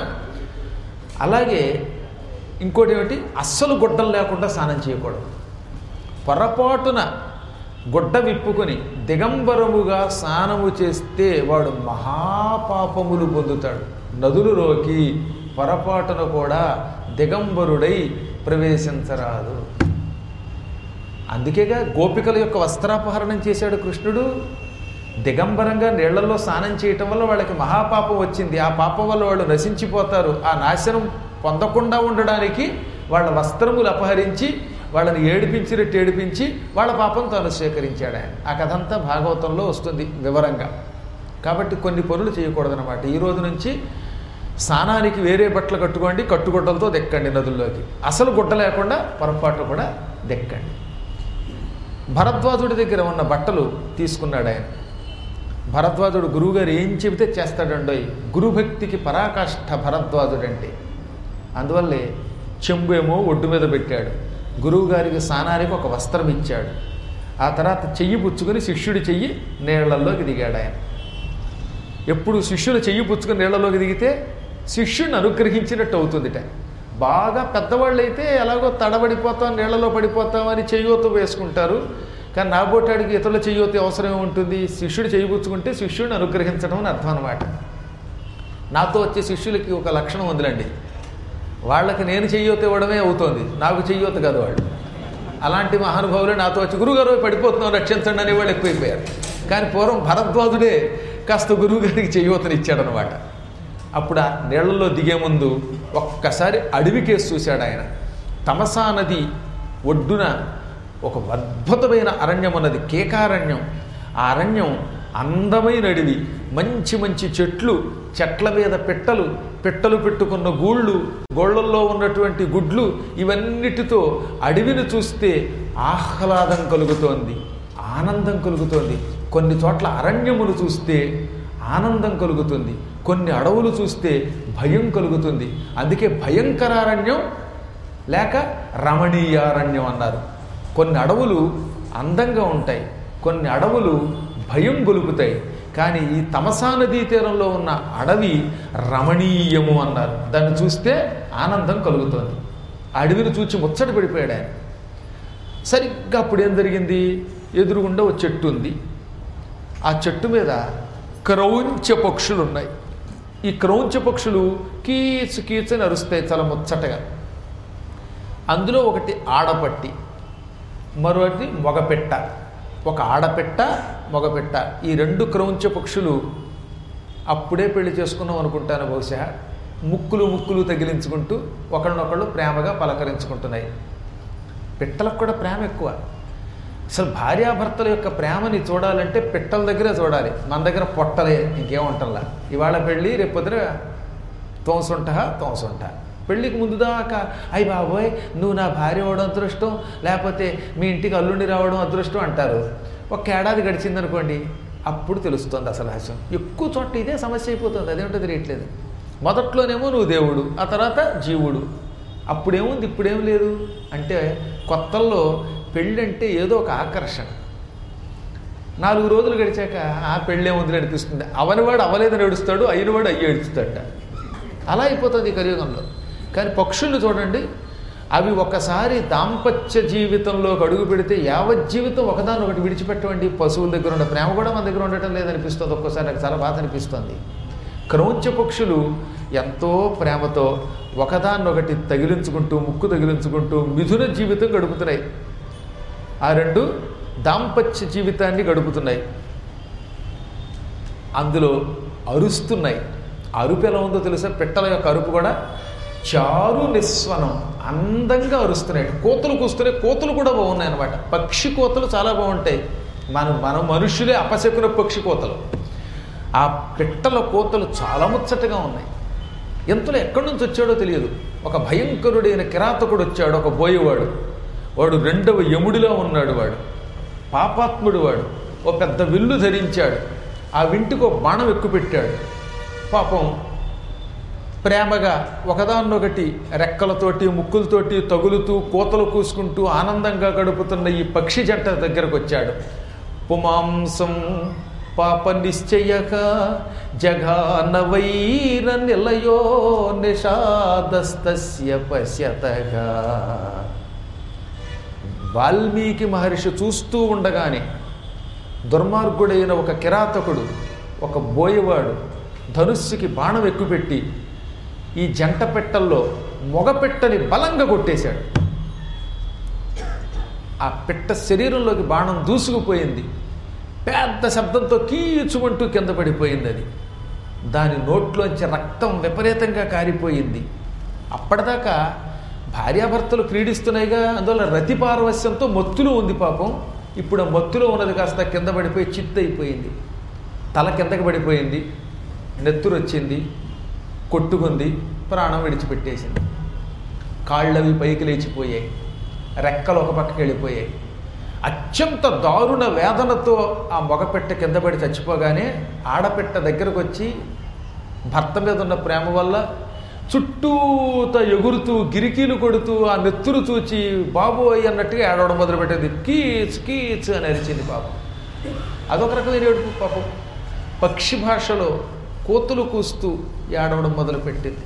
Speaker 1: అలాగే ఇంకోటి ఏమిటి, అస్సలు గుడ్డలు లేకుండా స్నానం చేయకూడదు. పొరపాటున గుడ్డ విప్పుకొని దిగంబరముగా స్నానము చేస్తే వాడు మహాపాపములు పొందుతాడు. నదులలోకి పొరపాటున కూడా దిగంబరుడై ప్రవేశించరాదు. అందుకేగా గోపికల యొక్క వస్త్రాపహరణం చేశాడు కృష్ణుడు. దిగంబరంగా నీళ్లలో స్నానం చేయటం వల్ల వాళ్ళకి మహాపాపం వచ్చింది. ఆ పాపం వల్ల వాళ్ళు నశించిపోతారు. ఆ నాశనం పొందకుండా ఉండడానికి వాళ్ళ వస్త్రములు అపహరించి వాళ్ళని ఏడిపించినట్టు ఏడిపించి వాళ్ళ పాపం తాను స్వీకరించాడు ఆయన. ఆ కథ అంతా భాగవతంలో వస్తుంది వివరంగా. కాబట్టి కొన్ని పనులు చేయకూడదనమాట. ఈ రోజు నుంచి స్నానానికి వేరే బట్టలు కట్టుకోండి, కట్టుగుడ్డలతో దెక్కండి నదుల్లోకి. అసలు గుడ్డ లేకుండా పొరపాటు కూడా దెక్కండి. భరద్వాజుడి దగ్గర ఉన్న బట్టలు తీసుకున్నాడు ఆయన. భరద్వాజుడు గురువుగారు ఏం చెబితే చేస్తాడండోయ్. గురుభక్తికి పరాకాష్ఠ భరద్వాజుడంటే. అందువల్లే చెంబు ఏమో ఒడ్డు మీద పెట్టాడు. గురువుగారికి స్నానానికి ఒక వస్త్రం ఇచ్చాడు. ఆ తర్వాత చెయ్యి పుచ్చుకొని శిష్యుడి చెయ్యి నీళ్లలోకి దిగాడు ఆయన. ఎప్పుడు శిష్యులు చెయ్యి పుచ్చుకొని నీళ్లలోకి దిగితే శిష్యుడిని అనుగ్రహించినట్టు అవుతుందిట. బాగా పెద్దవాళ్ళు అయితే ఎలాగో తడబడిపోతాం, నీళ్లలో పడిపోతామని చెయ్యోత వేసుకుంటారు. కానీ నాబోటాడికి ఇతరుల చెయ్యోత అవసరం ఉంటుంది. శిష్యుడు చెయ్యి పుచ్చుకుంటే శిష్యుడిని అనుగ్రహించడం అని అర్థం అనమాట. నాతో వచ్చే శిష్యులకి ఒక లక్షణం ఉందిలండి. వాళ్ళకి నేను చెయ్యోత ఇవ్వడమే అవుతోంది, నాకు చెయ్యోత కాదు వాళ్ళు. అలాంటి మహానుభావులే నాతో వచ్చి గురువుగారు పడిపోతున్నాం రక్షించండి అనే వాళ్ళు ఎక్కువైపోయారు. కానీ పూర్వం భరద్వాజుడే కాస్త గురువుగారికి చెయ్యోతని ఇచ్చాడనమాట. అప్పుడు ఆ నీళ్లలో దిగే ముందు ఒక్కసారి అడవికేసి చూశాడు ఆయన. తమసా నది ఒడ్డున ఒక అద్భుతమైన అరణ్యం ఉన్నది, కేకారణ్యం. ఆ అరణ్యం అందమైన అడవి, మంచి మంచి చెట్లు, చెట్ల మీద పిట్టలు, పిట్టలు పెట్టుకున్న గూళ్ళు, గోళ్లల్లో ఉన్నటువంటి గుడ్లు, ఇవన్నిటితో అడవిని చూస్తే ఆహ్లాదం కలుగుతోంది, ఆనందం కలుగుతోంది. కొన్ని చోట్ల అరణ్యములు చూస్తే ఆనందం కలుగుతుంది, కొన్ని అడవులు చూస్తే భయం కలుగుతుంది. అందుకే భయంకరారణ్యం లేక రమణీయారణ్యం అన్నారు. కొన్ని అడవులు అందంగా ఉంటాయి, కొన్ని అడవులు భయం గొలుపుతాయి. కానీ ఈ తమసా నదీ తీరంలో ఉన్న అడవి రమణీయము అన్నారు. దాన్ని చూస్తే ఆనందం కలుగుతుంది. ఆ అడవిని చూచి ముచ్చట పడిపోయాడు ఆయన. సరిగ్గా అప్పుడు ఏం జరిగింది? ఎదురుగుండా ఒక చెట్టు ఉంది. ఆ చెట్టు మీద క్రౌంచ పక్షులు ఉన్నాయి. ఈ క్రౌంచ పక్షులు కీచు కీచని అరుస్తాయి చాలా ముచ్చటగా. అందులో ఒకటి ఆడపట్టి, మరొకటి మగపెట్ట. ఒక ఆడపెట్ట, మగపెట్ట. ఈ రెండు క్రౌంచ పక్షులు అప్పుడే పెళ్లి చేసుకున్నాం అనుకుంటాను బహుశా. ముక్కులు ముక్కులు తగిలించుకుంటూ ఒకళ్ళనొకళ్ళు ప్రేమగా పలకరించుకుంటున్నాయి. పిట్టలకు కూడా ప్రేమ ఎక్కువ. అసలు భార్యాభర్తల యొక్క ప్రేమని చూడాలంటే పిట్టల దగ్గరే చూడాలి. మన దగ్గర పొట్టలే, ఇంకేముంటల్లా. ఇవాళ పెళ్ళి, రేపొద్దున తోంసుంటా. పెళ్ళికి ముందు దాకా అయ్యి బాబోయ్ నువ్వు నా భార్య అవడం అదృష్టం, లేకపోతే మీ ఇంటికి అల్లుండి రావడం అదృష్టం అంటారు. ఒక ఏడాది గడిచిందనుకోండి, అప్పుడు తెలుస్తుంది అసలు రహస్యం. ఎక్కువ చోట్ల ఇదే సమస్య అయిపోతుంది. అదేమిటో తెలియట్లేదు. మొదట్లోనేమో నువ్వు దేవుడు, ఆ తర్వాత జీవుడు. అప్పుడేముంది ఇప్పుడేం లేదు అంటే కొత్తల్లో పెళ్ళంటే ఏదో ఒక ఆకర్షణ. 4 రోజులు గడిచాక ఆ పెళ్ళేముంది నడిపిస్తుంది. అవనివాడు అవలేదని ఏడుస్తాడు, అయినవాడు అయ్యి ఏడుస్తాడట. అలా అయిపోతుంది ఈ కలియుగంలో. కానీ పక్షులు చూడండి, అవి ఒకసారి దాంపత్య జీవితంలోకి అడుగు పెడితే యావజ్జీవితం ఒకదాన్ని ఒకటి విడిచిపెట్టవండి. పశువుల దగ్గర ఉన్న ప్రేమ కూడా మన దగ్గర ఉండటం లేదనిపిస్తుంది. ఒక్కోసారి నాకు చాలా బాధ అనిపిస్తుంది. క్రౌంచ పక్షులు ఎంతో ప్రేమతో ఒకదాన్నొకటి తగిలించుకుంటూ, ముక్కు తగిలించుకుంటూ మిథున జీవితం గడుపుతున్నాయి. ఆ 2 దాంపత్య జీవితాన్ని గడుపుతున్నాయి. అందులో అరుస్తున్నాయి. అరుపు ఎలా ఉందో తెలుసా? పిట్టల యొక్క అరుపు కూడా చారు నిస్వనం, అందంగా అరుస్తున్నాయి. కోతలు కూస్తున్నాయి. కోతలు కూడా బాగున్నాయి అన్నమాట. పక్షి కోతలు చాలా బాగుంటాయి. మన మనుషులే అపశకున పక్షి కోతలు. ఆ పిట్టల కోతలు చాలా ముచ్చటగా ఉన్నాయి. ఎంతలో ఎక్కడి నుంచి వచ్చాడో తెలియదు. ఒక భయంకరుడైన కిరాతకుడు వచ్చాడు, ఒక బోయేవాడు. వాడు 2వ యముడిలో ఉన్నాడు. వాడు పాపాత్ముడు. వాడు ఓ పెద్ద విల్లు ధరించాడు. ఆ వింటికి ఒక బాణం ఎక్కుపెట్టాడు. పాపం ప్రేమగా ఒకదాన్నొకటి రెక్కలతోటి ముక్కులతోటి తగులుతూ కోతలు కూసుకుంటూ ఆనందంగా గడుపుతున్న ఈ పక్షి జంట దగ్గరకు వచ్చాడు. పుమాంసం పాప నిశ్చయక జఘాన వైర నిలయో నిషాదస్తస్య పశ్యతగా. వాల్మీకి మహర్షి చూస్తూ ఉండగానే దుర్మార్గుడైన ఒక కిరాతకుడు, ఒక బోయవాడు ధనుస్సుకి బాణం ఎక్కుపెట్టి ఈ జంట పెట్టల్లో మొగపెట్టని బలంగా కొట్టేశాడు. ఆ పిట్ట శరీరంలోకి బాణం దూసుకుపోయింది. పెద్ద శబ్దంతో కీచుమంటూ కింద పడిపోయింది. అది దాని నోట్లోంచి రక్తం విపరీతంగా కారిపోయింది. అప్పటిదాకా భార్యాభర్తలు క్రీడిస్తున్నాయిగా, అందువల్ల రతి పారవస్యంతో మత్తులో ఉంది పాపం. ఇప్పుడు ఆ మత్తులో ఉన్నది కాస్త కింద పడిపోయి చిత్తయిపోయింది. తల కిందకి పడిపోయింది, నెత్తురు వచ్చింది, కొట్టుకుంది, ప్రాణం విడిచిపెట్టేసింది. కాళ్ళవి పైకి లేచిపోయాయి, రెక్కలు ఒక పక్కకి వెళ్ళిపోయాయి. అత్యంత దారుణ వేదనతో ఆ మగపెట్ట కింద పడి చచ్చిపోగానే ఆడపెట్ట దగ్గరకు వచ్చి భర్త మీద ఉన్న ప్రేమ వల్ల చుట్టూత ఎగురుతూ గిరికీలు కొడుతూ ఆ నెత్తురు చూచి బాబోయ్ అన్నట్టుగా ఏడవడం మొదలుపెట్టేది. కీచ్ కీచ్ అని అరిచింది పాపం. అదొక రకమైన ఏడుపు పాపం. పక్షి భాషలో కోతులు కూస్తూ ఏడవడం మొదలుపెట్టింది.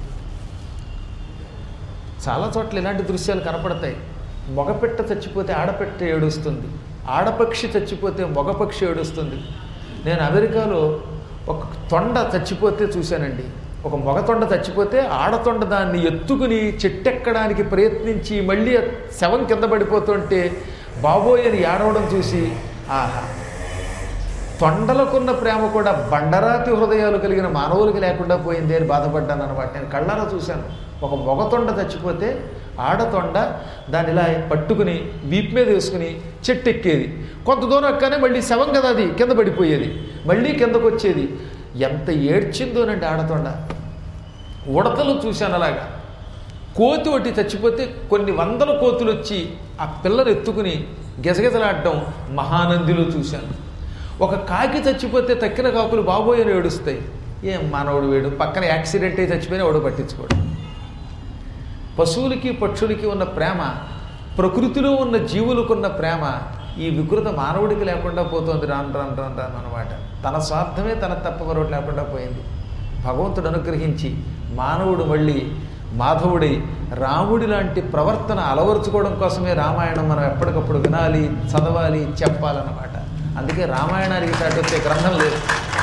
Speaker 1: చాలా చోట్ల ఇలాంటి దృశ్యాలు కనపడతాయి. మగపెట్ట చచ్చిపోతే ఆడపెట్ట ఏడుస్తుంది, ఆడపక్షి చచ్చిపోతే మగపక్షి ఏడుస్తుంది. నేను అమెరికాలో ఒక తొండ చచ్చిపోతే చూశానండి. ఒక మగ తొండ చచ్చిపోతే ఆడతొండ దాన్ని ఎత్తుకుని చెట్టెక్కడానికి ప్రయత్నించి మళ్ళీ శవం కింద పడిపోతుంటే బాబోయ్ అని ఏడవడం చూసి, ఆహా, తొండలకున్న ప్రేమ కూడా బండరాతి హృదయాలు కలిగిన మానవులకి లేకుండా పోయింది అని బాధపడ్డాను అనమాట. నేను కళ్ళారా చూశాను. ఒక మగ తొండ చచ్చిపోతే ఆడతొండ దాన్ని ఇలా పట్టుకుని వీపు మీద వేసుకుని చెట్టు ఎక్కేది. కొంత దూరం ఎక్కనే మళ్ళీ శవం కదా అది కింద పడిపోయేది, మళ్ళీ కిందకు వచ్చేది. ఎంత ఏడ్చిందోనండి ఆడతొండ. ఉడతలు చూశాను అలాగా. కోతి ఒకటి చచ్చిపోతే కొన్ని వందల కోతులు వచ్చి ఆ పిల్లను ఎత్తుకుని గెజగెజలాడడం మహానందిలో చూశాను. ఒక కాకి చచ్చిపోతే తక్కిన కాకులు బాబోయ్ అని ఏడుస్తాయి. ఏం మానవుడు వేడు, పక్కన యాక్సిడెంట్ అయి చచ్చిపోయినా ఎవడు పట్టించుకోడు. పశువులకి పక్షులకి ఉన్న ప్రేమ, ప్రకృతిలో ఉన్న జీవులకున్న ప్రేమ ఈ వికృత మానవుడికి లేకుండా పోతుంది. రాను రాను రాను రాను అనమాట. తన స్వార్థమే తన తప్ప మరొకటి లేకుండా పోయింది. భగవంతుడు అనుగ్రహించి మానవుడు మళ్ళీ మాధవుడై రాముడి లాంటి ప్రవర్తన అలవరుచుకోవడం కోసమే రామాయణం మనం ఎప్పటికప్పుడు వినాలి, చదవాలి, చెప్పాలన్నమాట. అందుకే రామాయణానికి దాటి వచ్చే గ్రంథం లేదు.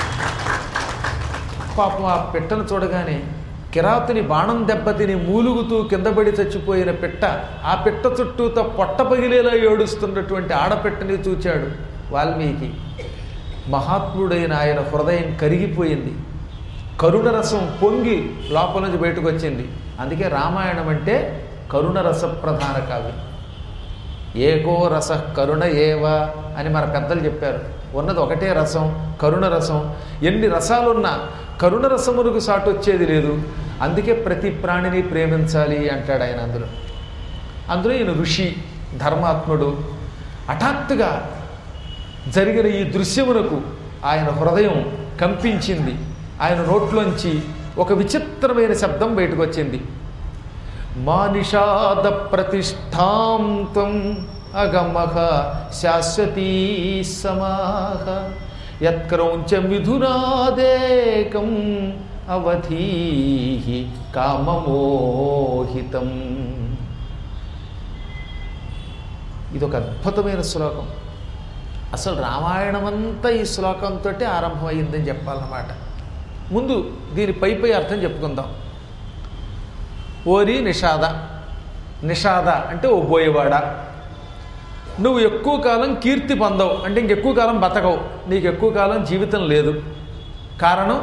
Speaker 1: పాపం ఆ పిట్టను చూడగానే కిరాతుని బాణం దెబ్బతిని మూలుగుతూ కిందపడి చచ్చిపోయిన పిట్ట, ఆ పిట్ట చుట్టూతో పొట్ట పగిలేలా ఏడుస్తున్నటువంటి ఆడపిట్టని చూచాడు వాల్మీకి. మహాత్ముడైన ఆయన హృదయం కరిగిపోయింది. కరుణరసం పొంగి లోపల నుంచి బయటకు వచ్చింది. అందుకే రామాయణం అంటే కరుణరస ప్రధాన కావ్యం. ఏకో రస కరుణ ఏవ అని మన పెద్దలు చెప్పారు. ఉన్నది ఒకటే రసం, కరుణ రసం. ఎన్ని రసాలున్నా కరుణ రసమునకు సాటి వచ్చేది లేదు. అందుకే ప్రతి ప్రాణిని ప్రేమించాలి అంటాడు ఆయన. అందులో ఈయన ఋషి, ధర్మాత్ముడు. హఠాత్తుగా జరిగిన ఈ దృశ్యమునకు ఆయన హృదయం కంపించింది. ఆయన నోట్లోంచి ఒక విచిత్రమైన శబ్దం బయటకు వచ్చింది. మానిషాద ప్రతిష్టాం త్వం అగమః శాశ్వతీ సమాః యత్క్రౌంచ మిథునాదేకం అవధీః కామమోహితం. ఇదొక అద్భుతమైన శ్లోకం. అసలు రామాయణం అంతా ఈ శ్లోకంతో ఆరంభమైందని చెప్పాలన్నమాట. ముందు దీని పై అర్థం చెప్పుకుందాం. ఓరి నిషాద, నిషాద అంటే ఓ బోయేవాడా, నువ్వు ఎక్కువ కాలం కీర్తి పొందవు, అంటే ఇంకెక్కువ కాలం బతకవు, నీకు ఎక్కువ కాలం జీవితం లేదు. కారణం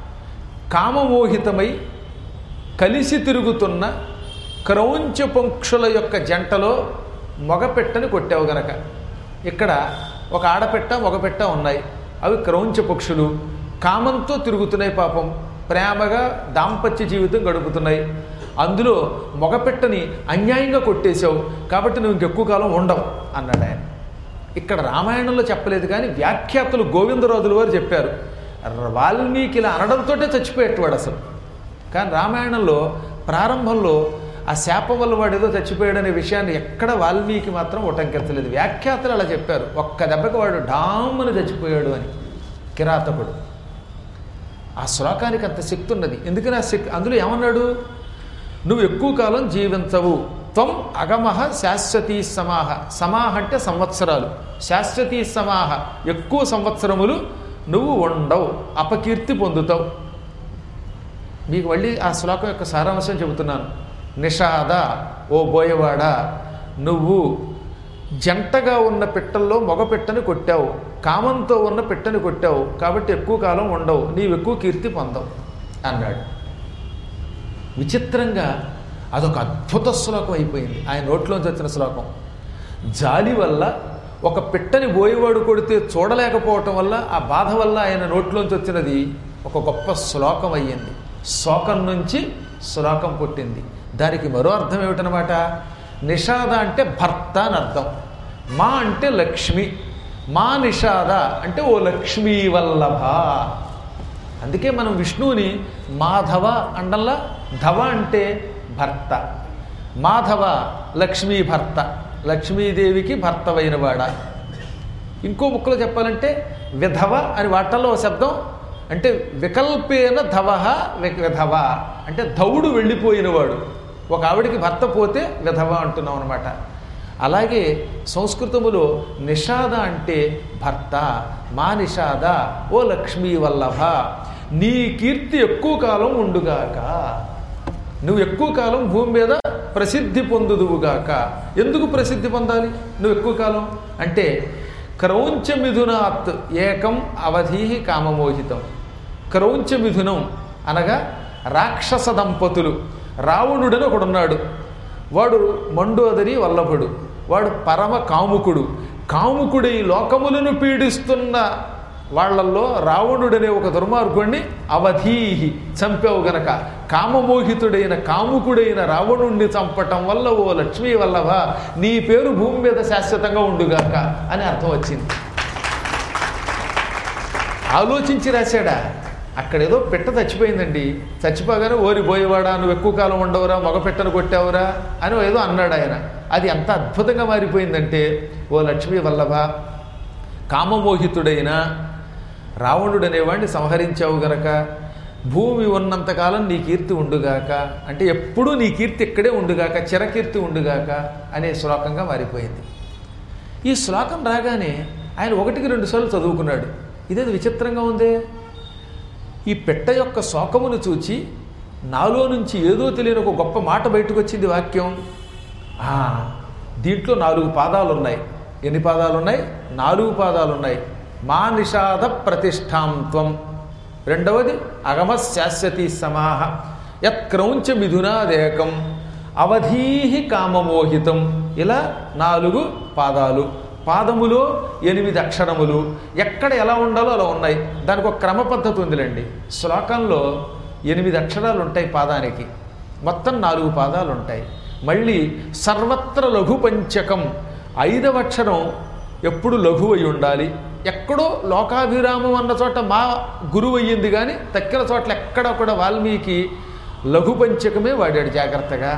Speaker 1: కామమోహితమై కలిసి తిరుగుతున్న క్రౌంచ పక్షుల యొక్క జంటలో మగపెట్టని కొట్టావు గనక. ఇక్కడ ఒక ఆడపెట్ట మగపెట్ట ఉన్నాయి. అవి క్రౌంచ పక్షులు, కామంతో తిరుగుతున్నాయి. పాపం ప్రేమగా దాంపత్య జీవితం గడుపుతున్నాయి. అందులో మగపెట్టని అన్యాయంగా కొట్టేశావు, కాబట్టి నువ్వు ఇంకెక్కువ కాలం ఉండవు అన్నాడు ఆయన. ఇక్కడ రామాయణంలో చెప్పలేదు కానీ వ్యాఖ్యాతలు గోవిందరాజుల వారు చెప్పారు. వాల్మీకి ఇలా అనడంతో చచ్చిపోయేటవాడు అసలు. కానీ రామాయణంలో ప్రారంభంలో ఆ శాపం వల్ల వాడు ఏదో చచ్చిపోయాడనే విషయాన్ని ఎక్కడ వాల్మీకి మాత్రం ఉటంకించలేదు. వ్యాఖ్యాతలు అలా చెప్పారు, ఒక్క దెబ్బకి వాడు డామ్మని చచ్చిపోయాడు అని. కిరాతకుడు. ఆ శ్లోకానికి అంత శక్తి ఉన్నది. ఎందుకని ఆ శక్తి అందులో ఏమన్నాడు? నువ్వు ఎక్కువ కాలం జీవించవు. త్వం అగమః శాశ్వతీ సమాహ. సమాహ అంటే సంవత్సరాలు, శాశ్వతీ సమాహ ఎక్కువ సంవత్సరములు నువ్వు ఉండవు, అపకీర్తి పొందుతావు. మీకు మళ్ళీ ఆ శ్లోకం యొక్క సారాంశం చెబుతున్నాను. నిషాద, ఓ బోయవాడా, నువ్వు జంటగా ఉన్న పిట్టల్లో మగ పిట్టని కొట్టావు, కామంతో ఉన్న పిట్టని కొట్టావు, కాబట్టి ఎక్కువ కాలం ఉండవు, నీవు ఎక్కువ కీర్తి పొందవు అన్నాడు. విచిత్రంగా అదొక అద్భుత శ్లోకం అయిపోయింది. ఆయన నోట్లోంచి వచ్చిన శ్లోకం. జాలి వల్ల ఒక పిట్టని బోయేవాడు కొడితే చూడలేకపోవటం వల్ల, ఆ బాధ వల్ల ఆయన నోట్లోంచి వచ్చినది ఒక గొప్ప శ్లోకం అయ్యింది. శోకం నుంచి శ్లోకం పుట్టింది. దానికి మరో అర్థం ఏమిటనమాట? నిషాద అంటే భర్త అని అర్థం. మా అంటే లక్ష్మి. మా నిషాద అంటే ఓ లక్ష్మీ వల్లభ. అందుకే మనం విష్ణువుని మాధవ అండల్లా. ధవ అంటే భర్త, మాధవ లక్ష్మీ భర్త, లక్ష్మీదేవికి భర్తవైనవాడా. ఇంకో ముక్కలో చెప్పాలంటే విధవ అని వాటల్లో శబ్దం. అంటే వికల్పేన ధవహ విధవ అంటే ధవుడు వెళ్ళిపోయినవాడు. ఒక ఆవిడికి భర్త పోతే విధవ అంటున్నాం అనమాట. అలాగే సంస్కృతములో నిషాద అంటే భర్త. మా నిషాద, ఓ లక్ష్మీ వల్లభ, నీ కీర్తి ఎక్కువ కాలం ఉండుగాక, నువ్వు ఎక్కువ కాలం భూమి మీద ప్రసిద్ధి పొందుదువుగాక. ఎందుకు ప్రసిద్ధి పొందాలి నువ్వు ఎక్కువ కాలం అంటే? క్రౌంచ మిథునాత్ ఏకం అవధీ కామమోహితం. క్రౌంచ మిథునం అనగా రాక్షస దంపతులు. రావణుడని ఒకడున్నాడు. వాడు మండోదరి వల్లభుడు. వాడు పరమ కాముకుడు. కాముకుడై లోకములను పీడిస్తున్న వాళ్లల్లో రావణుడనే ఒక దుర్మార్గుణ్ణి అవధీహి చంపావు గనక, కామమోహితుడైన కాముకుడైన రావణుణ్ణి చంపటం వల్ల ఓ లక్ష్మీ వల్లభ నీ పేరు భూమి మీద శాశ్వతంగా ఉండుగాక అని అర్థం వచ్చింది. ఆలోచించి రాశాడా? అక్కడేదో పిట్ట చచ్చిపోయిందండి. చచ్చిపోగానే ఓరి బోయేవాడా, నువ్వు ఎక్కువ కాలం ఉండవురా, మగ పిట్టను కొట్టావురా అని ఏదో అన్నాడు ఆయన. అది ఎంత అద్భుతంగా మారిపోయిందంటే, ఓ లక్ష్మీ వల్లభ, కామమోహితుడైన రావణుడు అనేవాడిని సంహరించావు గనక భూమి ఉన్నంతకాలం నీ కీర్తి ఉండుగాక, అంటే ఎప్పుడూ నీ కీర్తి ఇక్కడే ఉండుగాక, చిరకీర్తి ఉండుగాక అనే శ్లోకంగా మారిపోయింది. ఈ శ్లోకం రాగానే ఆయన 1-2 సార్లు చదువుకున్నాడు. ఇదేది విచిత్రంగా ఉందే. ఈ పెట్ట యొక్క శోకమును చూచి నాలో నుంచి ఏదో తెలియని ఒక గొప్ప మాట బయటకు వచ్చింది. వాక్యం దీంట్లో 4 పాదాలు ఉన్నాయి. ఎన్ని పాదాలు ఉన్నాయి? 4 పాదాలు ఉన్నాయి. మా నిషాద ప్రతిష్టాంత్వం. రెండవది అగమ శాశ్వతి సమాహ యత్క్రౌంచ మిథునాదేకం అవధీహి కామమోహితం. ఇలా 4 పాదాలు, పాదములో 8 అక్షరములు, ఎక్కడ ఎలా ఉండాలో అలా ఉన్నాయి. దానికి ఒక క్రమ పద్ధతి ఉందిలేండి. శ్లోకంలో 8 అక్షరాలు ఉంటాయి పాదానికి, మొత్తం 4 పాదాలు ఉంటాయి. మళ్ళీ సర్వత్ర లఘు పంచకం, 5వ అక్షరం ఎప్పుడు లఘు అయి ఉండాలి. ఎక్కడో లోకాభిరామం అన్న చోట మా గురువు అయ్యింది, కానీ తక్కిన చోట్ల ఎక్కడ కూడా వాల్మీకి లఘు పంచకమే వాడాడు జాగ్రత్తగా.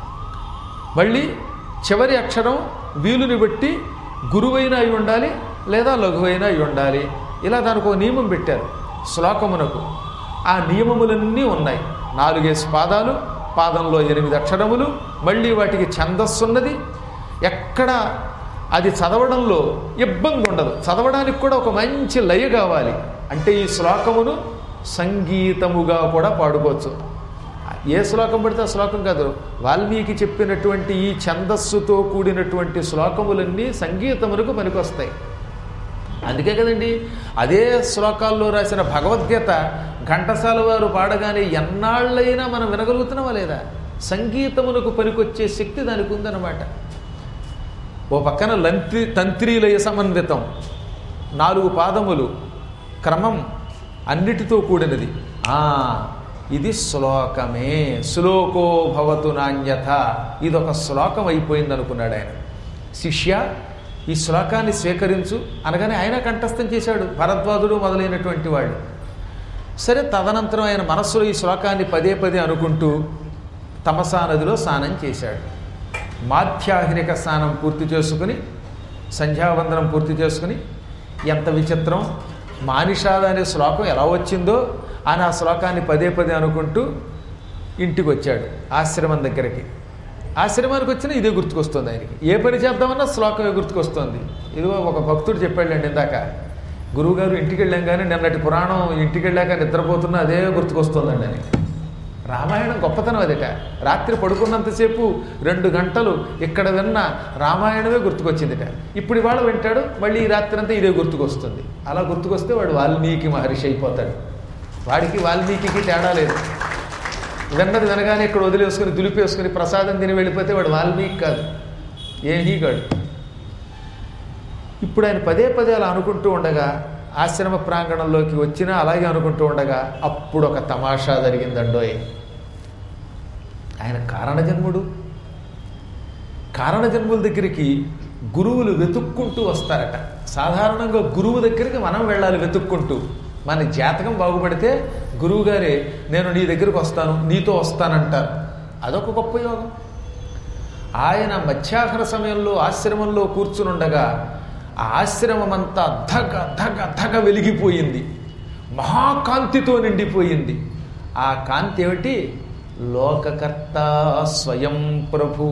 Speaker 1: మళ్ళీ చివరి అక్షరం వీలుని బట్టి గురువైన అయి ఉండాలి లేదా లఘువైన అయి ఉండాలి. ఇలా దానికి ఒక నియమం పెట్టారు శ్లోకమునకు. ఆ నియమములన్నీ ఉన్నాయి. 4 పాదాలు, పాదంలో 8 అక్షరములు, మళ్ళీ వాటికి ఛందస్సు ఉన్నది. ఎక్కడ అది చదవడంలో ఇబ్బంది ఉండదు. చదవడానికి కూడా ఒక మంచి లయ కావాలి. అంటే ఈ శ్లోకమును సంగీతముగా కూడా పాడుకోవచ్చు. ఏ శ్లోకం పడితే ఆ శ్లోకం కాదు, వాల్మీకి చెప్పినటువంటి ఈ ఛందస్సుతో కూడినటువంటి శ్లోకములన్నీ సంగీతములకు పనికొస్తాయి. అందుకే కదండి అదే శ్లోకాల్లో రాసిన భగవద్గీత ఘంటసాల వారు పాడగానే ఎన్నాళ్ళైనా మనం వినగలుగుతున్నామా లేదా? సంగీతమునకు పనికొచ్చే శక్తి దానికి ఉందన్నమాట. ఓ పక్కన తంత్రీలయ సమన్వితం, 4 పాదములు, క్రమం అన్నిటితో కూడినది. ఇది శ్లోకమే. శ్లోకో భవతు నాణ్యత, ఇదొక శ్లోకం అయిపోయింది అనుకున్నాడు ఆయన. శిష్య ఈ శ్లోకాన్ని స్వీకరించు అనగానే ఆయన కంఠస్థం చేశాడు, భరద్వాజుడు మొదలైనటువంటి వాళ్ళు. సరే, తదనంతరం ఆయన మనస్సులో ఈ శ్లోకాన్ని పదే అనుకుంటూ తమసా నదిలో స్నానం చేశాడు. మాధ్యాహ్నిక స్నానం పూర్తి చేసుకుని, సంధ్యావందనం పూర్తి చేసుకుని, ఎంత విచిత్రం, మానిషాద అనే శ్లోకం ఎలా వచ్చిందో అని ఆ శ్లోకాన్ని పదే అనుకుంటూ ఇంటికి వచ్చాడు ఆశ్రమం దగ్గరికి. ఆశ్రమానికి వచ్చినా ఇదే గుర్తుకొస్తుంది ఆయనకి. ఏ పని చేద్దామన్నా శ్లోకమే గుర్తుకొస్తుంది. ఇదిగో ఒక భక్తుడు చెప్పాడండి ఇందాక, గురువుగారు ఇంటికి వెళ్ళాం కానీ నిన్నటి పురాణం ఇంటికి వెళ్ళాక నిద్రపోతున్నా అదే గుర్తుకొస్తుందండి అని. రామాయణం గొప్పతనం అదేట. రాత్రి పడుకున్నంతసేపు 2 గంటలు ఇక్కడ విన్న రామాయణమే గుర్తుకొచ్చిందిట. ఇప్పుడు ఇవాళ వింటాడు, మళ్ళీ ఈ రాత్రి అంతా ఇదే గుర్తుకొస్తుంది. అలా గుర్తుకొస్తే వాడు వాల్మీకి మహర్షి అయిపోతాడు. వాడికి వాల్మీకి తేడా లేదు. విన్నది వినగానే ఇక్కడ వదిలేసుకుని దులిపేసుకుని ప్రసాదం తిని వెళ్ళిపోతే వాడు వాల్మీకి కాదు, ఏమీ కాడు. ఇప్పుడు ఆయన పదే అలా అనుకుంటూ ఉండగా, ఆశ్రమ ప్రాంగణంలోకి వచ్చినా అలాగే అనుకుంటూ ఉండగా అప్పుడు ఒక తమాషా జరిగిందండోయ్. ఆయన కారణజన్ముడు. కారణజన్ముల దగ్గరికి గురువులు వెతుక్కుంటూ వస్తారట. సాధారణంగా గురువు దగ్గరికి మనం వెళ్ళాలి వెతుక్కుంటూ. మన జాతకం బాగుపడితే గురువుగారే నేను నీ దగ్గరికి వస్తాను, నీతో వస్తానంటారు. అదొక గొప్ప యోగం. ఆయన మధ్యాహ్న సమయంలో ఆశ్రమంలో కూర్చునుండగా ఆ ఆశ్రమం అంతా ధగ వెలిగిపోయింది, మహాకాంతితో నిండిపోయింది. ఆ కాంతి ఏమిటి? లోకకర్త స్వయం ప్రభు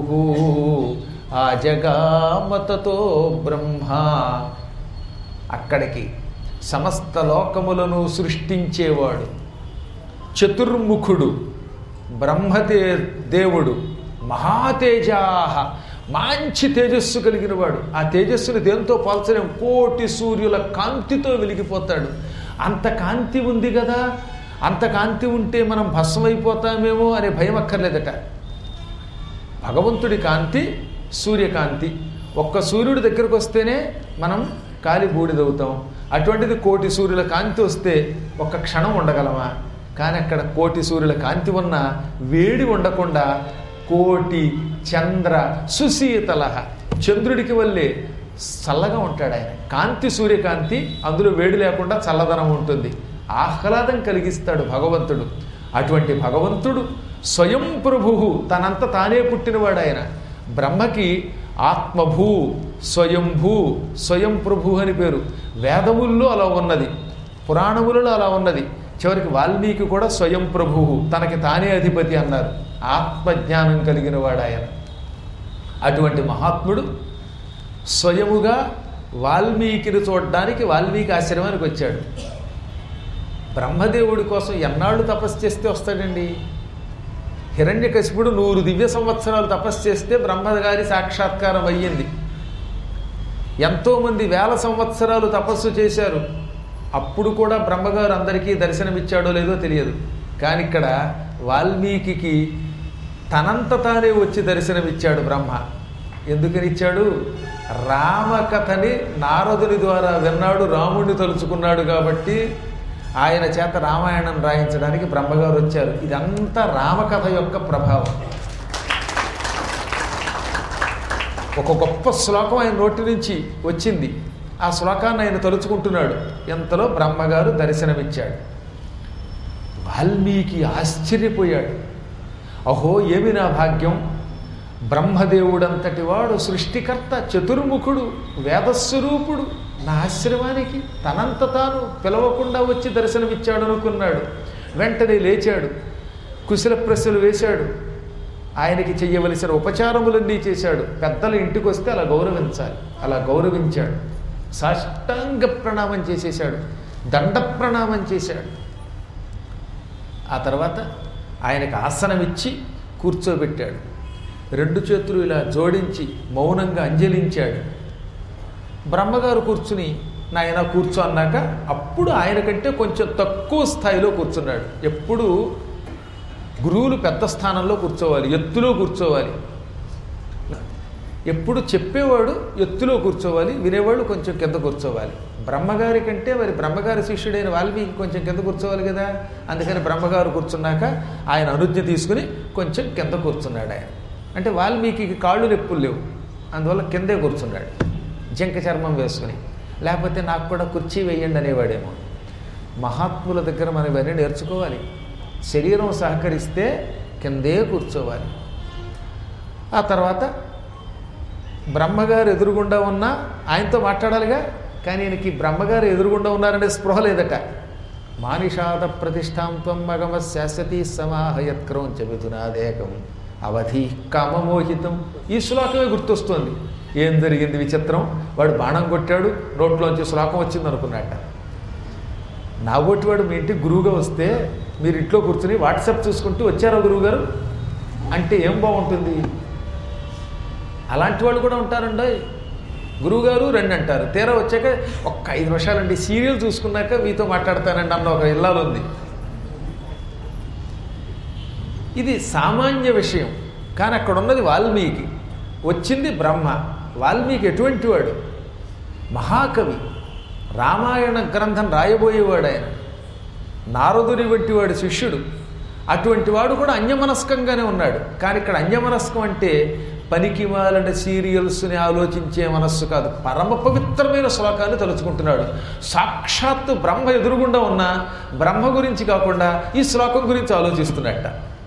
Speaker 1: ఆ జగామతతో బ్రహ్మ. అక్కడికి సమస్త లోకములను సృష్టించేవాడు, చతుర్ముఖుడు, దేవుడు, మహాతేజాహ, మంచి తేజస్సు కలిగిన వాడు. ఆ తేజస్సుని దేంతో పోల్చలేం, 1,000,000 సూర్యుల కాంతితో వెలిగిపోతాడు. అంత కాంతి ఉంది కదా, అంత కాంతి ఉంటే మనం భస్మైపోతామేమో అనే భయం అక్కర్లేదట. భగవంతుడి కాంతి సూర్యకాంతి. ఒక్క సూర్యుడి దగ్గరకు వస్తేనే మనం కాలి బూడిదవుతాం. అటువంటిది 1,000,000 సూర్యుల కాంతి వస్తే ఒక్క క్షణం ఉండగలమా? కానీ అక్కడ 1,000,000 సూర్యుల కాంతి ఉన్న వేడి ఉండకుండా 1,000,000 చంద్ర సుశీతల, చంద్రుడికి వల్లే చల్లగా ఉంటాడు ఆయన. కాంతి సూర్యకాంతి, అందులో వేడి లేకుండా చల్లదనం ఉంటుంది, ఆహ్లాదం కలిగిస్తాడు భగవంతుడు. అటువంటి భగవంతుడు స్వయం ప్రభు, తనంత తానే పుట్టినవాడు ఆయన. బ్రహ్మకి ఆత్మభూ, స్వయంభూ, స్వయం ప్రభు అని పేరు. వేదముల్లో అలా ఉన్నది, పురాణములలో అలా ఉన్నది. చివరికి వాల్మీకి కూడా స్వయం ప్రభువు, తనకి తానే అధిపతి అన్నారు. ఆత్మజ్ఞానం కలిగిన వాడు ఆయన. అటువంటి మహాత్ముడు స్వయముగా వాల్మీకిని చూడడానికి వాల్మీకి ఆశ్రమానికి వచ్చాడు. బ్రహ్మదేవుడి కోసం ఎన్నాళ్ళు తపస్సు చేస్తే వస్తాడండి? హిరణ్యకశిపుడు 100 దివ్య సంవత్సరాలు తపస్సు చేస్తే బ్రహ్మగారి సాక్షాత్కారం అయ్యింది. ఎంతోమంది 1000 సంవత్సరాలు తపస్సు చేశారు, అప్పుడు కూడా బ్రహ్మగారు అందరికీ దర్శనమిచ్చాడో లేదో తెలియదు. కానీ ఇక్కడ వాల్మీకి తనంత తానే వచ్చి దర్శనమిచ్చాడు బ్రహ్మ. ఎందుకని ఇచ్చాడు? రామకథని నారదుని ద్వారా విన్నాడు, రాముడిని తలుచుకున్నాడు కాబట్టి ఆయన చేత రామాయణం రాయించడానికి బ్రహ్మగారు వచ్చారు. ఇదంతా రామకథ యొక్క ప్రభావం. ఒక గొప్ప శ్లోకం ఆయన నోటి నుంచి వచ్చింది. ఆ శ్లోకాన్ని ఆయన తలుచుకుంటున్నాడు. ఎంతలో బ్రహ్మగారు దర్శనమిచ్చాడు. వాల్మీకి ఆశ్చర్యపోయాడు. అహో, ఏమి నా భాగ్యం! బ్రహ్మదేవుడంతటి వాడు, సృష్టికర్త, చతుర్ముఖుడు, వేదస్వరూపుడు నా ఆశ్రమానికి తనంత తాను పిలవకుండా వచ్చి దర్శనమిచ్చాడు అనుకున్నాడు. వెంటనే లేచాడు, కుశల ప్రశ్నలు వేశాడు, ఆయనకి చెయ్యవలసిన ఉపచారములన్నీ చేశాడు. పెద్దల ఇంటికి వస్తే అలా గౌరవించాలి, అలా గౌరవించాడు. సాష్టాంగ ప్రణామం చేసేశాడు, దండ ప్రణామం చేశాడు. ఆ తర్వాత ఆయనకు ఆసనమిచ్చి కూర్చోబెట్టాడు. రెండు చేతులు ఇలా జోడించి మౌనంగా అంజలించాడు. బ్రహ్మగారు కూర్చుని నాయన కూర్చో అన్నాక అప్పుడు ఆయన కంటే కొంచెం తక్కువ స్థాయిలో కూర్చున్నాడు. ఎప్పుడు గురువులు పెద్ద స్థానంలో కూర్చోవాలి, ఎత్తులో కూర్చోవాలి. ఎప్పుడు చెప్పేవాడు ఎత్తులో కూర్చోవాలి, వినేవాడు కొంచెం కింద కూర్చోవాలి. బ్రహ్మగారి కంటే మరి బ్రహ్మగారి శిష్యుడైన వాల్మీకి కొంచెం కింద కూర్చోవాలి కదా. అందుకని బ్రహ్మగారు కూర్చున్నాక ఆయన అనుజ్ఞ తీసుకుని కొంచెం కింద కూర్చున్నాడు. ఆయన అంటే వాల్మీకి కాళ్ళు నొప్పులు లేవు, అందువల్ల కిందే కూర్చున్నాడు జింక చర్మం వేసుకుని. లేకపోతే నాకు కూడా కుర్చీ వేయండి అనేవాడేమో. మహాత్ముల దగ్గర మనం ఇవన్నీ నేర్చుకోవాలి. శరీరం సహకరిస్తే కిందే కూర్చోవాలి. ఆ తర్వాత బ్రహ్మగారు ఎదురుగుండా ఉన్నా ఆయనతో మాట్లాడాలిగా. కానీ ఈయనకి బ్రహ్మగారు ఎదురుగుండా ఉన్నారనే స్పృహ లేదట. మానిషాద ప్రతిష్టాంతం మగమ శాశ్వతీ సమాహయత్క్రౌంచ మిథునాదేకం అవధి కామమోహితం. ఈ శ్లోకమే గుర్తొస్తుంది. ఏం జరిగింది విచిత్రం, వాడు బాణం కొట్టాడు, నోట్లోంచి శ్లోకం వచ్చింది అనుకున్నట్ట. నాబోటివాడు మీ ఇంటికి గురువుగా వస్తే మీరు ఇంట్లో కూర్చుని వాట్సాప్ చూసుకుంటూ వచ్చారో గురువుగారు అంటే ఏం బాగుంటుంది? అలాంటి వాళ్ళు కూడా ఉంటారండి. గురువుగారు రండి అంటారు, తీరా వచ్చాక ఒక్క 5 నిమిషాలండి సీరియల్ చూసుకున్నాక మీతో మాట్లాడతానండి అన్న ఒక ఇల్లాలు ఉంది. ఇది సామాన్య విషయం. కానీ అక్కడ ఉన్నది వాల్మీకి, వచ్చింది బ్రహ్మ. వాల్మీకి ఎటువంటి వాడు? మహాకవి, రామాయణ గ్రంథం రాయబోయేవాడు ఆయన, నారదుని వంటి వాడు శిష్యుడు. అటువంటి వాడు కూడా అన్యమనస్కంగానే ఉన్నాడు. కానీ ఇక్కడ అన్యమనస్కం అంటే పనికి మాలిన సీరియల్స్ని ఆలోచించే మనస్సు కాదు, పరమ పవిత్రమైన శ్లోకాన్ని తలుచుకుంటున్నాడు. సాక్షాత్తు బ్రహ్మ ఎదురుగుండా ఉన్న బ్రహ్మ గురించి కాకుండా ఈ శ్లోకం గురించి ఆలోచిస్తున్నట్ట.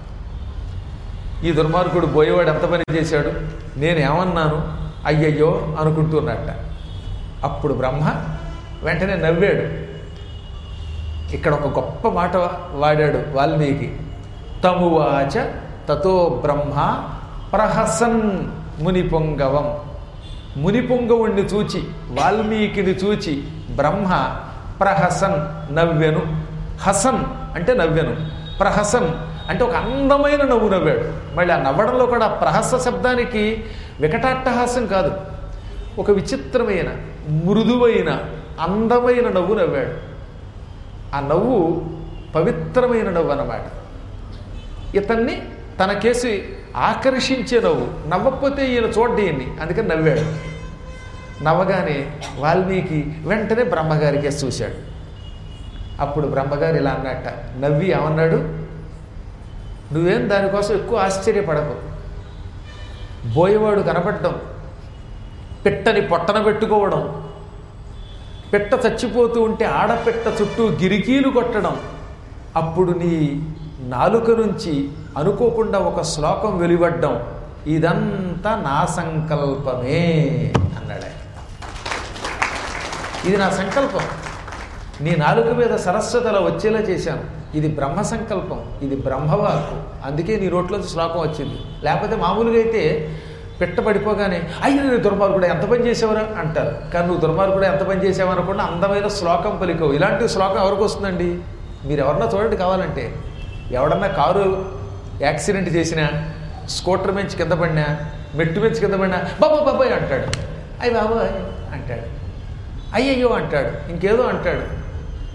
Speaker 1: ఈ దుర్మార్గుడు పోయేవాడు ఎంత పని చేశాడు, నేనేమన్నాను అయ్యయ్యో అనుకుంటున్నట్ట. అప్పుడు బ్రహ్మ వెంటనే నవ్వాడు. ఇక్కడ ఒక గొప్ప మాట వాడాడు వాల్మీకి. తమువాచ తతో బ్రహ్మ ప్రహసన్ మునిపొంగవం. మునిపొంగవుణ్ణి చూచి, వాల్మీకిని చూచి బ్రహ్మ ప్రహసన్ నవ్వెను. హసన్ అంటే నవ్వెను, ప్రహసన్ అంటే ఒక అందమైన నవ్వు నవ్వాడు. మళ్ళీ ఆ నవ్వడంలో కూడా ప్రహస శబ్దానికి వికటాట్టహాసం కాదు, ఒక విచిత్రమైన మృదువైన అందమైన నవ్వు నవ్వాడు. ఆ నవ్వు పవిత్రమైన నవ్వు అన్నమాట. ఇతన్ని తన కేసి ఆకర్షించే నవ్వు. నవ్వకపోతే ఈయన చూడ్డీయన్ని, అందుకని నవ్వాడు. నవ్వగానే వాల్మీకి వెంటనే బ్రహ్మగారి కేసి చూశాడు. అప్పుడు బ్రహ్మగారు ఇలా అన్నట్ట, నవ్వి ఏమన్నాడు, నువ్వేం దానికోసం ఎక్కువ ఆశ్చర్యపడకు. బోయేవాడు కనపడటం, పిట్టని పొట్టన పెట్టుకోవడం, పిట్ట చచ్చిపోతూ ఉంటే ఆడపిట్ట చుట్టూ గిరికీలు కొట్టడం, అప్పుడు నీ నాలుక నుంచి అనుకోకుండా ఒక శ్లోకం వెలువడ్డం, ఇదంతా నా సంకల్పమే అన్నాడు ఆయన. ఇది నా సంకల్పం, నీ నాలుక మీద సరస్వతి అలా వచ్చేలా చేశాను. ఇది బ్రహ్మ సంకల్పం, ఇది బ్రహ్మవాక్కు, అందుకే నీ నోట్లోంచి శ్లోకం వచ్చింది. లేకపోతే మామూలుగా అయితే పిట్ట పడిపోగానే అయ్యో నువ్వు దుర్మార్గుడా ఎంత పని చేసావరా అంటారు. కానీ నువ్వు దుర్మార్గుడా ఎంత పని చేసావు అనకుండా అందమైన శ్లోకం పలికవు. ఇలాంటి శ్లోకం ఎవరికి వస్తుందండి? మీరు ఎవరన్నా చూడండి కావాలంటే. ఎవడన్నా కారు యాక్సిడెంట్ చేసినా, స్కూటర్ మించి కింద పడినా, మెట్టు మించి కింద పడినా బాబాయ్ బాబాయ్ అంటాడు, అయ్యి బాబాయ్ అంటాడు, అయ్యయ్యో అంటాడు, ఇంకేదో అంటాడు.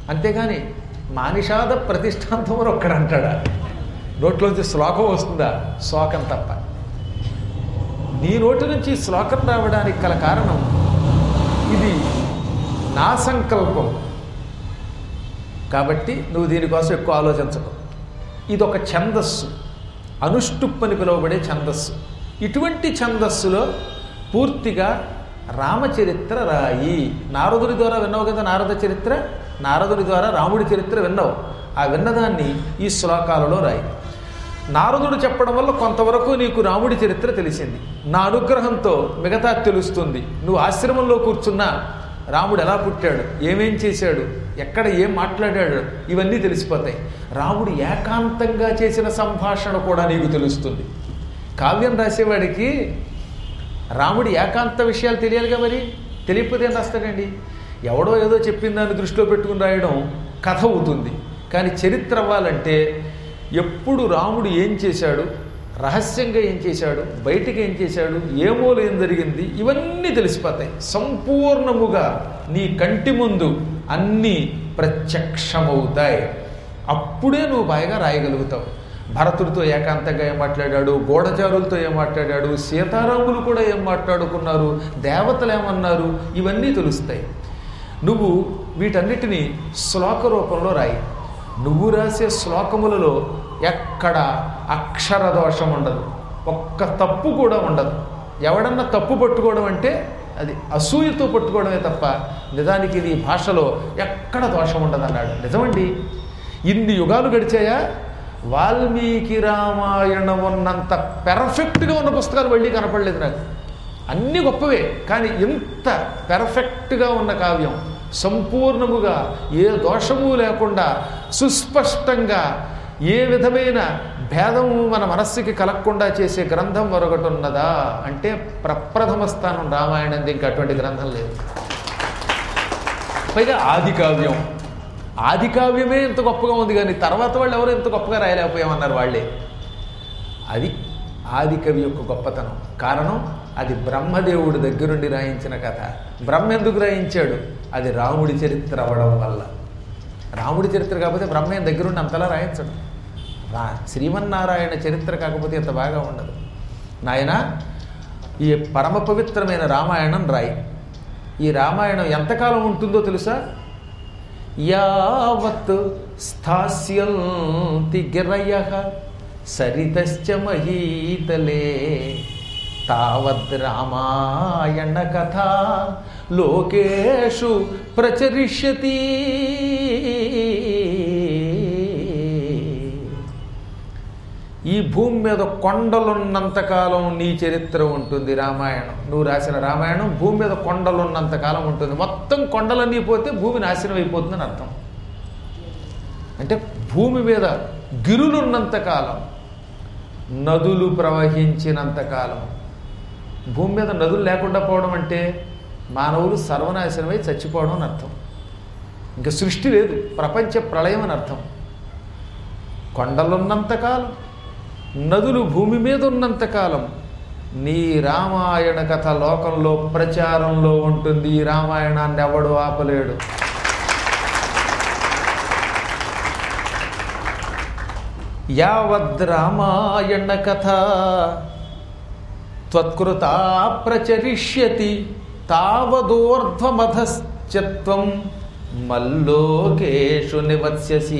Speaker 1: అంతేగాని మానిషాద ప్రతిష్టాంతం అని ఒక్కడంటాడా? నోట్లోంచి శ్లోకం వస్తుందా? శ్లోకం తప్ప. నీ నోటి నుంచి శ్లోకం రావడానికి గల కారణం ఇది నా సంకల్పం కాబట్టి నువ్వు దీనికోసం ఎక్కువ ఆలోచించకు. ఇదొక ఛందస్సు, అనుష్టుప్ అని పిలువబడే ఛందస్సు. ఇటువంటి ఛందస్సులో పూర్తిగా రామచరిత్ర రాయి. నారదుడి ద్వారా విన్నావు కదా నారద చరిత్ర, నారదుడి ద్వారా రాముడి చరిత్ర విన్నావు. ఆ విన్నదాన్ని ఈ శ్లోకాలలో రాయి. నారదుడు చెప్పడం వల్ల కొంతవరకు నీకు రాముడి చరిత్ర తెలిసింది. నా అనుగ్రహంతో మిగతా తెలుస్తుంది. నువ్వు ఆశ్రమంలో కూర్చున్నా రాముడు ఎలా పుట్టాడు, ఏమేం చేశాడు, ఎక్కడ ఏం మాట్లాడాడు, ఇవన్నీ తెలిసిపోతాయి. రాముడు ఏకాంతంగా చేసిన సంభాషణ కూడా నీకు తెలుస్తుంది. కావ్యం రాసేవాడికి రాముడి ఏకాంత విషయాలు తెలియాలిగా, మరి తెలియకపోతే ఏం రాస్తాడండి? ఎవడో ఏదో చెప్పిన దాన్ని దృష్టిలో పెట్టుకుని రాయడం కథ అవుతుంది. కానీ చరిత్ర అవ్వాలంటే ఎప్పుడు రాముడు ఏం చేశాడు, రహస్యంగా ఏం చేశాడు, బయటికి ఏం చేశాడు, ఏమోలు ఏం జరిగింది, ఇవన్నీ తెలిసిపోతాయి. సంపూర్ణముగా నీ కంటి ముందు అన్నీ ప్రత్యక్షమవుతాయి. అప్పుడే నువ్వు బాగా రాయగలుగుతావు. భరతుడితో ఏకాంతంగా ఏం మాట్లాడాడు, గూఢచారులతో ఏం మాట్లాడాడు, సీతారాములు కూడా ఏం మాట్లాడుకున్నారు, దేవతలు ఏమన్నారు, ఇవన్నీ తెలుస్తాయి. నువ్వు వీటన్నిటినీ శ్లోక రూపంలో రాయి. నువ్వు రాసే శ్లోకములలో ఎక్కడ అక్షర దోషం ఉండదు, ఒక్క తప్పు కూడా ఉండదు. ఎవడన్నా తప్పు పట్టుకోవడం అంటే అది అసూయతో పట్టుకోవడమే తప్ప నిజానికి నీ భాషలో ఎక్కడ దోషం ఉండదన్నాడు. నిజమండి, ఇన్ని యుగాలు గడిచాయా, వాల్మీకి రామాయణం ఉన్నంత పెర్ఫెక్ట్గా ఉన్న పుస్తకాలు మళ్ళీ కనపడలేదు నాకు. అన్నీ గొప్పవే, కానీ ఇంత పెర్ఫెక్ట్గా ఉన్న కావ్యం, సంపూర్ణముగా ఏ దోషము లేకుండా సుస్పష్టంగా ఏ విధమైన భేదము మన మనస్సుకి కలగకుండా చేసే గ్రంథం మరొకటి ఉన్నదా అంటే ప్రప్రథమ స్థానం రామాయణం. ఇంకా అటువంటి గ్రంథం లేదు. పైగా ఆది కావ్యం, ఆది కావ్యమే ఇంత గొప్పగా ఉంది, కానీ తర్వాత వాళ్ళు ఎవరు ఇంత గొప్పగా రాయలేకపోయామన్నారు వాళ్ళే. అది ఆది కవి యొక్క గొప్పతనం. కారణం అది బ్రహ్మదేవుడి దగ్గరుండి రాయించిన కథ. బ్రహ్మ ఎందుకు రాయించాడు? అది రాముడి చరిత్ర అవ్వడం వల్ల. రాముడి చరిత్ర కాకపోతే బ్రహ్మ దగ్గరుండి అంతలా రాయించడు. శ్రీమన్నారాయణ చరిత్ర కాకపోతే ఇంత బాగా ఉండదు. నాయన, ఈ పరమ పవిత్రమైన రామాయణం రాయి. ఈ రామాయణం ఎంతకాలం ఉంటుందో తెలుసా? యావత్ స్థాస్యంతి గిరయః సరితశ్చ మహీతలే తావద్ రామాయణ కథ లోకేషు ప్రచరిష్యతి. ఈ భూమి మీద కొండలున్నంతకాలం నీ చరిత్ర ఉంటుంది. రామాయణం, నువ్వు రాసిన రామాయణం భూమి మీద కొండలున్నంతకాలం ఉంటుంది. మొత్తం కొండలన్నీ పోతే భూమి నాశనం అయిపోతుందని అర్థం. అంటే భూమి మీద గిరులున్నంతకాలం, నదులు ప్రవహించినంతకాలం. భూమి మీద నదులు లేకుండా పోవడం అంటే మానవులు సర్వనాశనమై చచ్చిపోవడం అని అర్థం. ఇంకా సృష్టి లేదు, ప్రపంచ ప్రళయం అని అర్థం. కొండలున్నంతకాలం, నదులు భూమి మీద ఉన్నంతకాలం నీ రామాయణ కథ లోకంలో ప్రచారంలో ఉంటుంది. ఈ రామాయణాన్ని ఎవడు ఆపలేడు. యావద్ రామాయణ కథ త్వత్కృతా ప్రచరిష్యతి తావదోర్ధ్వమధశ్చత్వం మల్లోకేషు నివత్స్యసి.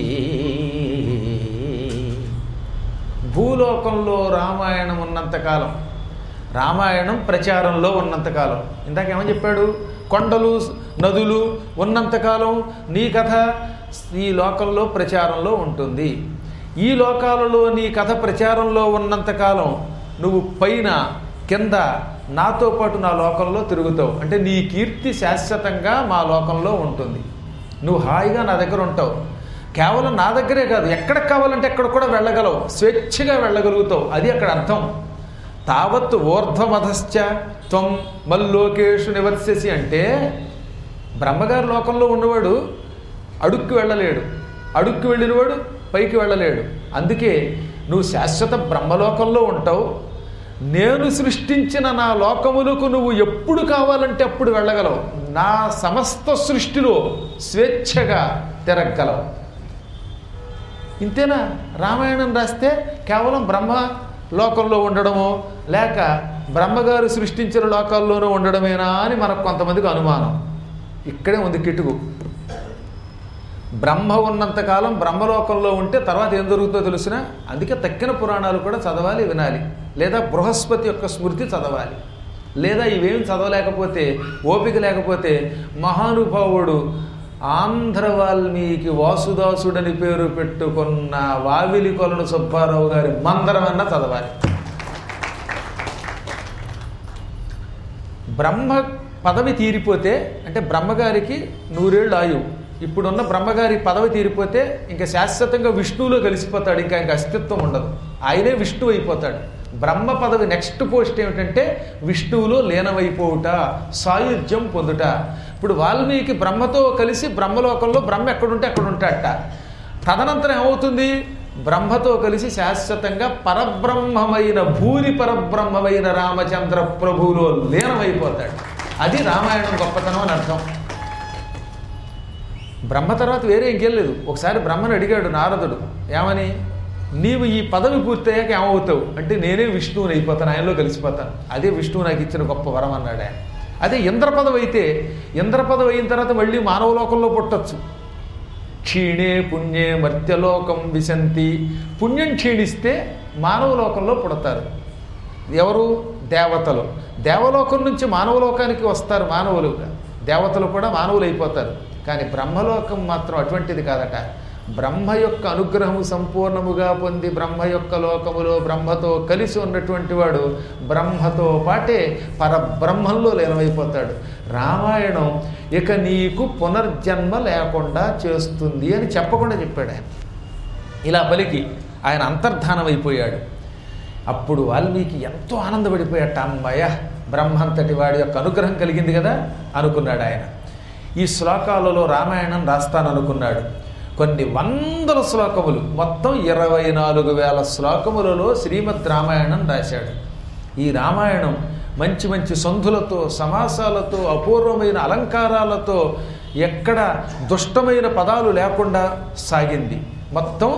Speaker 1: భూలోకంలో రామాయణం ఉన్నంతకాలం, రామాయణం ప్రచారంలో ఉన్నంతకాలం. ఇందాకేమని చెప్పాడు? కొండలు నదులు ఉన్నంతకాలం నీ కథ ఈ లోకంలో ప్రచారంలో ఉంటుంది. ఈ లోకాలలో నీ కథ ప్రచారంలో ఉన్నంతకాలం నువ్వు పైన కింద నాతో పాటు నా లోకంలో తిరుగుతావు. అంటే నీ కీర్తి శాశ్వతంగా మా లోకంలో ఉంటుంది. నువ్వు హాయిగా నా దగ్గర ఉంటావు. కేవలం నా దగ్గరే కాదు, ఎక్కడికి కావాలంటే ఎక్కడ కూడా వెళ్ళగలవు, స్వేచ్ఛగా వెళ్ళగలుగుతావు. అది అక్కడ అర్థం. తావత్ ఊర్ధ్వమధశ్చ త్వం మల్లోకేషు నివర్స్యసి అంటే బ్రహ్మగారి లోకంలో ఉన్నవాడు అడుక్కి వెళ్ళలేడు, అడుక్కి వెళ్ళినవాడు పైకి వెళ్ళలేడు. అందుకే నువ్వు శాశ్వత బ్రహ్మలోకంలో ఉంటావు. నేను సృష్టించిన నా లోకములకు నువ్వు ఎప్పుడు కావాలంటే అప్పుడు వెళ్ళగలవు. నా సమస్త సృష్టిలో స్వేచ్ఛగా తిరగలవు. ఇంతేనా? రామాయణం రాస్తే కేవలం బ్రహ్మ లోకంలో ఉండడమో లేక బ్రహ్మగారు సృష్టించిన లోకాల్లోనూ ఉండడమేనా అని మనకు కొంతమందికి అనుమానం. ఇక్కడే ఉంది కిటుకు. బ్రహ్మ ఉన్నంతకాలం బ్రహ్మలోకంలో ఉంటే తర్వాత ఏం జరుగుతుందో తెలిసినా, అందుకే తక్కిన పురాణాలు కూడా చదవాలి, వినాలి. లేదా బృహస్పతి యొక్క స్మృతి చదవాలి. లేదా ఇవేమి చదవలేకపోతే, ఓపిక లేకపోతే మహానుభావుడు ఆంధ్ర వాల్మీకి వాసుదాసుడని పేరు పెట్టుకున్న వావిలి కొలను సుబ్బారావు గారి మందరమన్నా చదవాలి. బ్రహ్మ పదవి తీరిపోతే, అంటే బ్రహ్మగారికి 100 ఏళ్ళు ఆయువు, ఇప్పుడున్న బ్రహ్మగారి పదవి తీరిపోతే ఇంకా శాశ్వతంగా విష్ణువులో కలిసిపోతాడు. ఇంకా అస్తిత్వం ఉండదు, ఆయనే విష్ణువు అయిపోతాడు. బ్రహ్మ పదవి నెక్స్ట్ పోస్ట్ ఏమిటంటే విష్ణువులో లీనమైపోవుట, సాయుధ్యం పొందుట. ఇప్పుడు వాల్మీకి బ్రహ్మతో కలిసి బ్రహ్మలోకంలో బ్రహ్మ ఎక్కడుంటే అక్కడ ఉంటాడట. తదనంతరం ఏమవుతుంది? బ్రహ్మతో కలిసి శాశ్వతంగా పరబ్రహ్మమైన భూరి పరబ్రహ్మమైన రామచంద్ర ప్రభువులో లీనమైపోతాడు. అది రామాయణం గొప్పతనం అని అర్థం. బ్రహ్మ తర్వాత వేరే ఇంకేం లేదు. ఒకసారి బ్రహ్మను అడిగాడు నారదుడు, ఏమని? నీవు ఈ పదవి పూర్తయ్యాక ఏమవుతావు అంటే, నేనే విష్ణువుని అయిపోతాను, ఆయనలో కలిసిపోతాను. అదే విష్ణువు నాకు ఇచ్చిన గొప్ప వరం అన్నాడు ఆయన. అదే ఇంద్ర పదవి అయితే, ఇంద్ర పదవి అయిన తర్వాత మళ్ళీ మానవలోకంలో పుట్టచ్చు. క్షీణే పుణ్యే మర్త్యలోకం విశంతి. పుణ్యం క్షీణిస్తే మానవలోకంలో పుడతారు. ఎవరు? దేవతలు. దేవలోకం నుంచి మానవలోకానికి వస్తారు మానవులుగా. దేవతలు కూడా మానవులు అయిపోతారు. కానీ బ్రహ్మలోకం మాత్రం అటువంటిది కాదట. బ్రహ్మ యొక్క అనుగ్రహము సంపూర్ణముగా పొంది బ్రహ్మ యొక్క లోకములో బ్రహ్మతో కలిసి ఉన్నటువంటి వాడు బ్రహ్మతో పాటే పరబ్రహ్మంలో లీనమైపోతాడు. రామాయణం ఇక నీకు పునర్జన్మ లేకుండా చేస్తుంది అని చెప్పకుండా చెప్పాడు ఆయన. ఇలా పలికి ఆయన అంతర్ధానం అయిపోయాడు. అప్పుడు వాల్మీకి ఎంతో ఆనందపడిపోయాట. అమ్మయ్య, బ్రహ్మంతటి వాడి యొక్క అనుగ్రహం కలిగింది కదా అనుకున్నాడు ఆయన. ఈ శ్లోకాలలో రామాయణం రాస్తాననుకున్నాడు. కొన్ని వందల శ్లోకములు, మొత్తం 24,000 శ్లోకములలో శ్రీమద్ రామాయణం రాశాడు. ఈ రామాయణం మంచి మంచి సంధులతో, సమాసాలతో, అపూర్వమైన అలంకారాలతో, ఎక్కడ దుష్టమైన పదాలు లేకుండా సాగింది. మొత్తం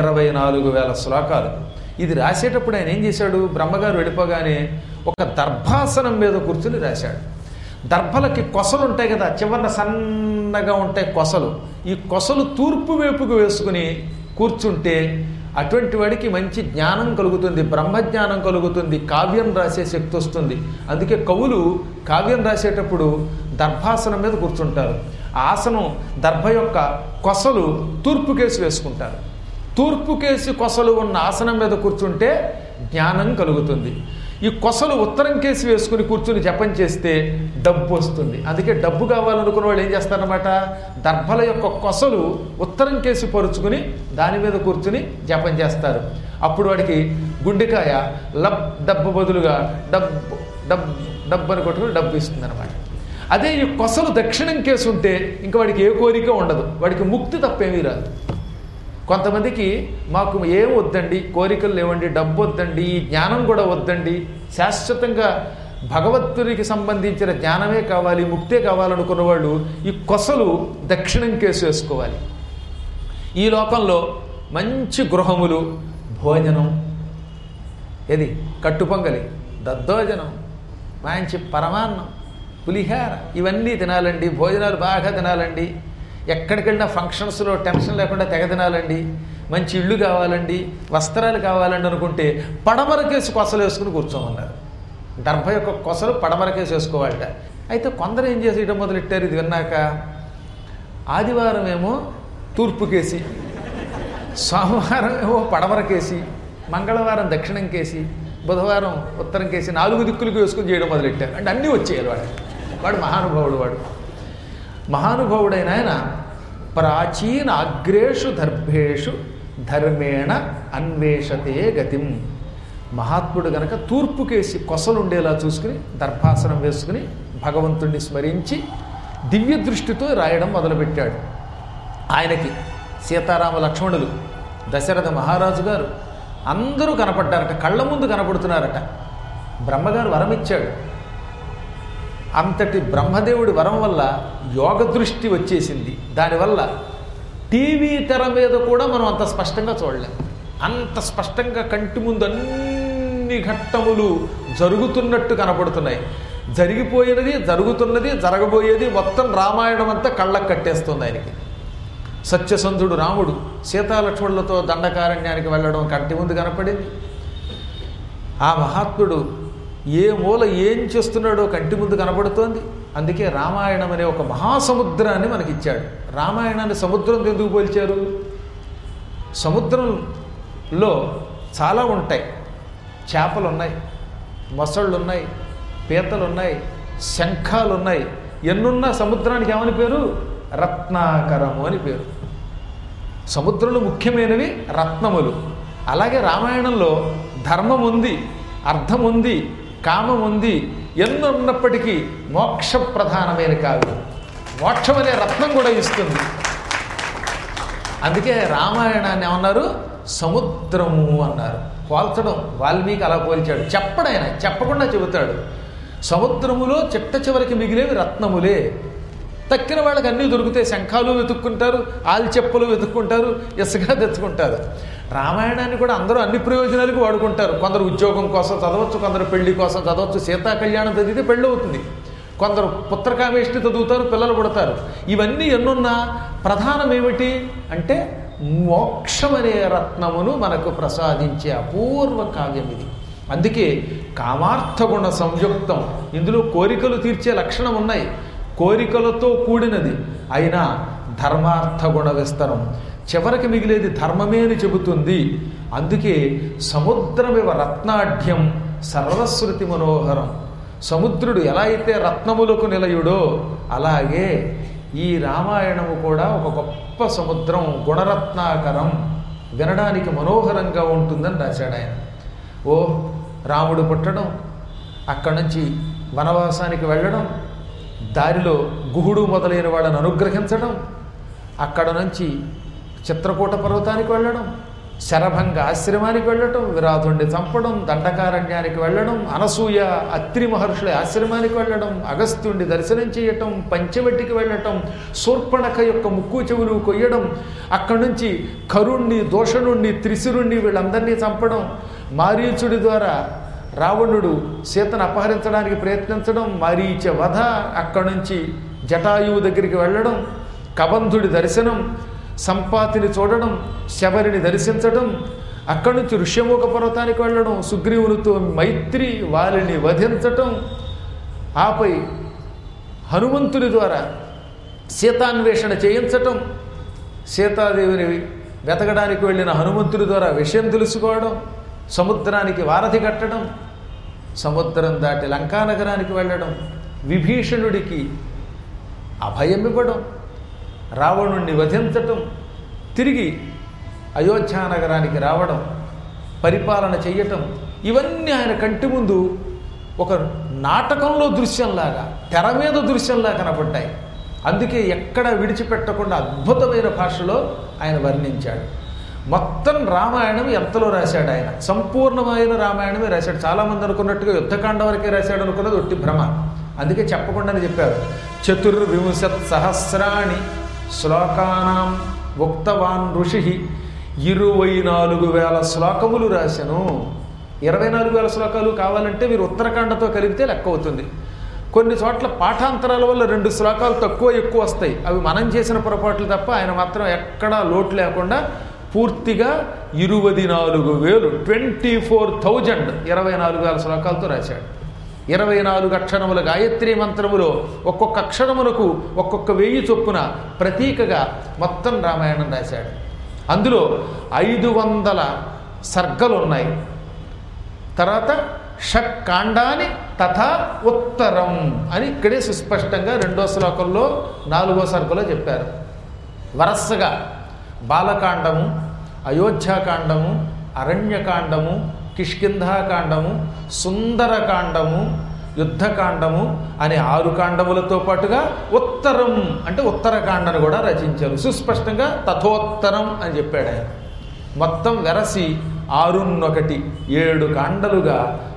Speaker 1: 24,000 శ్లోకాలు. ఇది రాసేటప్పుడు ఆయన ఏం చేశాడు? బ్రహ్మగారు వెళ్ళిపోగానే ఒక దర్భాసనం మీద కూర్చుని రాశాడు. దర్భలకి కొసలు ఉంటాయి కదా, చివరన సన్నగా ఉంటాయి కొసలు. ఈ కొసలు తూర్పు వైపుకు వేసుకుని కూర్చుంటే అటువంటి వాడికి మంచి జ్ఞానం కలుగుతుంది, బ్రహ్మజ్ఞానం కలుగుతుంది, కావ్యం రాసే శక్తి వస్తుంది. అందుకే కవులు కావ్యం రాసేటప్పుడు దర్భాసనం మీద కూర్చుంటారు. ఆసనం దర్భ యొక్క కొసలు తూర్పు కేసి వేసుకుంటారు. తూర్పు కేసి కొసలు ఉన్న ఆసనం మీద కూర్చుంటే జ్ఞానం కలుగుతుంది. ఈ కొసలు ఉత్తరం కేసి వేసుకుని కూర్చుని జపం చేస్తే డబ్బు వస్తుంది. అందుకే డబ్బు కావాలనుకున్న వాళ్ళు ఏం చేస్తారన్నమాట, దర్భల యొక్క కొసలు ఉత్తరం కేసి పరుచుకుని దాని మీద కూర్చుని జపం చేస్తారు. అప్పుడు వాడికి గుండెకాయ లబ్ డబ్బు బదులుగా డబ్బు డబ్బు డబ్బు అని కొట్టుకుని డబ్బు ఇస్తుంది అనమాట. అదే ఈ కొసలు దక్షిణం కేసు ఉంటే ఇంకా వాడికి ఏ కోరిక ఉండదు, వాడికి ముక్తి తప్పేమీ రాదు. కొంతమందికి మాకు ఏం వద్దండి, కోరికలు లేవండి, డబ్బు వద్దండి, ఈ జ్ఞానం కూడా వద్దండి, శాశ్వతంగా భగవంతుడికి సంబంధించిన జ్ఞానమే కావాలి, ముక్తే కావాలనుకున్న వాళ్ళు ఈ కొసలు దక్షిణం కేసు వేసుకోవాలి. ఈ లోకంలో మంచి గృహములు, భోజనం, ఏది కట్టుపొంగలి, దద్దోజనం, మంచి పరమాన్నం, పులిహార, ఇవన్నీ తినాలండి. భోజనాలు బాగా తినాలండి. ఎక్కడికి వెళ్ళినా ఫంక్షన్స్లో టెన్షన్ లేకుండా తెగ తినాలండి. మంచి ఇళ్ళు కావాలండి, వస్త్రాలు కావాలండి అనుకుంటే పడమరకేసి కొసలు వేసుకుని కూర్చోమన్నారు. దర్భ యొక్క కొసలు పడమరకేసి వేసుకోవాలట. అయితే కొందరు ఏం చేసేయడం మొదలెట్టారు ఇది విన్నాక, ఆదివారం ఏమో తూర్పుకేసి, సోమవారం ఏమో పడమరకేసి, మంగళవారం దక్షిణం కేసి, బుధవారం ఉత్తరం కేసి, 4 దిక్కులకు వేసుకుని చేయడం మొదలెట్టారు. అంటే అన్నీ వచ్చేయాలి వాడు మహానుభావుడు. మహానుభావుడైన ఆయన ప్రాచీన అగ్రేషు దర్భేషు ధర్మేణ అన్వేషతే గతిం. మహాత్ముడు గనక తూర్పుకేసి కొసలుండేలా చూసుకుని దర్భాసనం వేసుకుని భగవంతుణ్ణి స్మరించి దివ్య దృష్టితో రాయడం మొదలుపెట్టాడు. ఆయనకి సీతారామ లక్ష్మణులు, దశరథ మహారాజు గారు అందరూ కనపడ్డారట, కళ్ళ ముందు కనపడుతున్నారట. బ్రహ్మగారు వరం ఇచ్చాడు. అంతటి బ్రహ్మదేవుడి వరం వల్ల యోగ దృష్టి వచ్చేసింది. దానివల్ల టీవీ తెర మీద కూడా మనం అంత స్పష్టంగా చూడలేం. అంత స్పష్టంగా కంటి ముందు అన్ని ఘట్టములు జరుగుతున్నట్టు కనపడుతున్నాయి. జరిగిపోయినది, జరుగుతున్నది, జరగబోయేది మొత్తం రామాయణం అంతా కళ్ళకు కట్టేస్తుంది ఆయనకి. సత్యసంధుడు రాముడు సీతాలక్ష్మణులతో దండకారణ్యానికి వెళ్ళడం కంటి ముందు కనపడింది. ఆ మహాత్ముడు ఏ మూల ఏం చేస్తున్నాడో కంటి ముందు కనపడుతోంది. అందుకే రామాయణం అనే ఒక మహాసముద్రాన్ని మనకిచ్చాడు. రామాయణాన్ని సముద్రంతో ఎందుకు పోల్చారు? సముద్రంలో చాలా ఉంటాయి. చేపలు ఉన్నాయి, మొసళ్ళు ఉన్నాయి, పీతలు ఉన్నాయి, శంఖాలు ఉన్నాయి. ఎన్నున్నా సముద్రానికి ఏమని పేరు? రత్నాకరము అని పేరు. సముద్రంలో ముఖ్యమైనవి రత్నములు. అలాగే రామాయణంలో ధర్మం ఉంది, అర్థం ఉంది, కామం ఉంది. ఎన్నో ఉన్నప్పటికీ మోక్ష ప్రధానమైన కావ్యం. మోక్షం అనే రత్నం కూడా ఇస్తుంది. అందుకే రామాయణాన్ని ఏమన్నారు? సముద్రము అన్నారు. పోల్చడం వాల్మీకి అలా పోల్చాడు. చెప్పడైనా చెప్పకుండా చెబుతాడు. సముద్రములో చిట్ట చివరికి మిగిలేవి రత్నములే. తక్కిన వాళ్ళకి అన్నీ దొరుకుతాయి. శంఖాలు వెతుక్కుంటారు, ఆల్చెప్పలు వెతుక్కుంటారు, ఇసుక తెచ్చుకుంటారు. రామాయణాన్ని కూడా అందరూ అన్ని ప్రయోజనాలకు వాడుకుంటారు. కొందరు ఉద్యోగం కోసం చదవచ్చు, కొందరు పెళ్లి కోసం చదవచ్చు. సీతా కళ్యాణం చదివితే పెళ్ళి అవుతుంది. కొందరు పుత్రకామేష్టి చదువుతారు, పిల్లలు పుడతారు. ఇవన్నీ ఎన్నున్నా ప్రధానం ఏమిటి అంటే మోక్షం అనే రత్నమును మనకు ప్రసాదించే అపూర్వ కావ్యం ఇది. అందుకే కామార్థగుణ సంయుక్తం. ఇందులో కోరికలు తీర్చే లక్షణం ఉన్నాయి. కోరికలతో కూడినది అయినా ధర్మార్థగుణ విస్తరం. చివరికి మిగిలేది ధర్మమే అని చెబుతుంది. అందుకే సముద్రమివ రత్నాఢ్యం సర్వశ్రుతి మనోహరం. సముద్రుడు ఎలా అయితే రత్నములకు నిలయుడో అలాగే ఈ రామాయణము కూడా ఒక గొప్ప సముద్రం, గుణరత్నాకరం, వినడానికి మనోహరంగా ఉంటుందని రాశాడు ఆయన. ఓ రాముడు పుట్టడం, అక్కడి నుంచి వనవాసానికి వెళ్ళడం, దారిలో గుహుడు మొదలైన వాళ్ళని అనుగ్రహించడం, అక్కడ నుంచి చిత్రకూట పర్వతానికి వెళ్ళడం, శరభంగ ఆశ్రమానికి వెళ్ళటం, విరాధుణ్ణి చంపడం, దండకారణ్యానికి వెళ్ళడం, అనసూయ అత్రి మహర్షుల ఆశ్రమానికి వెళ్ళడం, అగస్త్యుణ్ణి దర్శనం చేయటం, పంచవటికి వెళ్ళటం, శూర్పణఖ యొక్క ముక్కు చెవులు కొయ్యడం, అక్కడి నుంచి కరుణ్ణి, దోషణుణ్ణి, త్రిశిరుణ్ణి వీళ్ళందరినీ చంపడం, మారీచుడి ద్వారా రావణుడు సీతను అపహరించడానికి ప్రయత్నించడం, మారీచ వధ, అక్కడి నుంచి జటాయువు దగ్గరికి వెళ్ళడం, కబంధుడి దర్శనం, సంపాతిని చూడడం, శబరిని దర్శించడం, అక్కడి నుంచి ఋష్యముఖ పర్వతానికి వెళ్ళడం, సుగ్రీవునితో మైత్రి, వాలిని వధించటం, ఆపై హనుమంతుని ద్వారా సీతాన్వేషణ చేయించటం, సీతాదేవిని వెతకడానికి వెళ్ళిన హనుమంతుని ద్వారా విషయం తెలుసుకోవడం, సముద్రానికి వారధి కట్టడం, సముద్రం దాటి లంకానగరానికి వెళ్ళడం, విభీషణుడికి అభయం ఇవ్వడం, రావణుణ్ణి వధించటం, తిరిగి అయోధ్యానగరానికి రావడం, పరిపాలన చెయ్యటం, ఇవన్నీ ఆయన కంటి ముందు ఒక నాటకంలో దృశ్యంలాగా, తెర మీద దృశ్యంలా కనపడ్డాయి. అందుకే ఎక్కడా విడిచిపెట్టకుండా అద్భుతమైన భాషలో ఆయన వర్ణించాడు. మొత్తం రామాయణం ఎంతలో రాశాడు ఆయన? సంపూర్ణమైన రామాయణమే రాశాడు. చాలామంది అనుకున్నట్టుగా యుద్ధకాండ వరకే రాశాడు అనుకున్నది ఒట్టి భ్రమ. అందుకే చెప్పకుండానే చెప్పారు. 24,000 శ్లోకానాం ఉక్తవాన్ ఋషి. 24,000 శ్లోకములు రాశాను. 24,000 శ్లోకాలు కావాలంటే మీరు ఉత్తరాఖండతో కలిపితే లెక్క అవుతుంది. కొన్ని చోట్ల పాఠాంతరాల వల్ల 2 శ్లోకాలు తక్కువ ఎక్కువ వస్తాయి. అవి మనం చేసిన పొరపాట్లు తప్ప ఆయన మాత్రం ఎక్కడా లోటు లేకుండా పూర్తిగా 24,000 24,000 24,000 శ్లోకాలతో రాశాడు. 24 అక్షరముల గాయత్రి మంత్రములో ఒక్కొక్క అక్షరములకు ఒక్కొక్క 1000 చొప్పున ప్రతీకగా మొత్తం రామాయణం రాశాడు. అందులో 500 సర్గలు ఉన్నాయి. తర్వాత షట్కాండాని తథా ఉత్తరం అని ఇక్కడే సుస్పష్టంగా 2వ శ్లోకంలో 4వ సర్గలో చెప్పారు. వరసగా బాలకాండము, అయోధ్యాకాండము, అరణ్యకాండము, కిష్కింధాకాండము, సుందరకాండము, యుద్ధకాండము అనే 6 కాండములతో పాటుగా ఉత్తరం అంటే ఉత్తరకాండను కూడా రచించారు. సుస్పష్టంగా తథోత్తరం అని చెప్పాడు ఆయన. మొత్తం వెరసి 6 1 7 కాండలుగా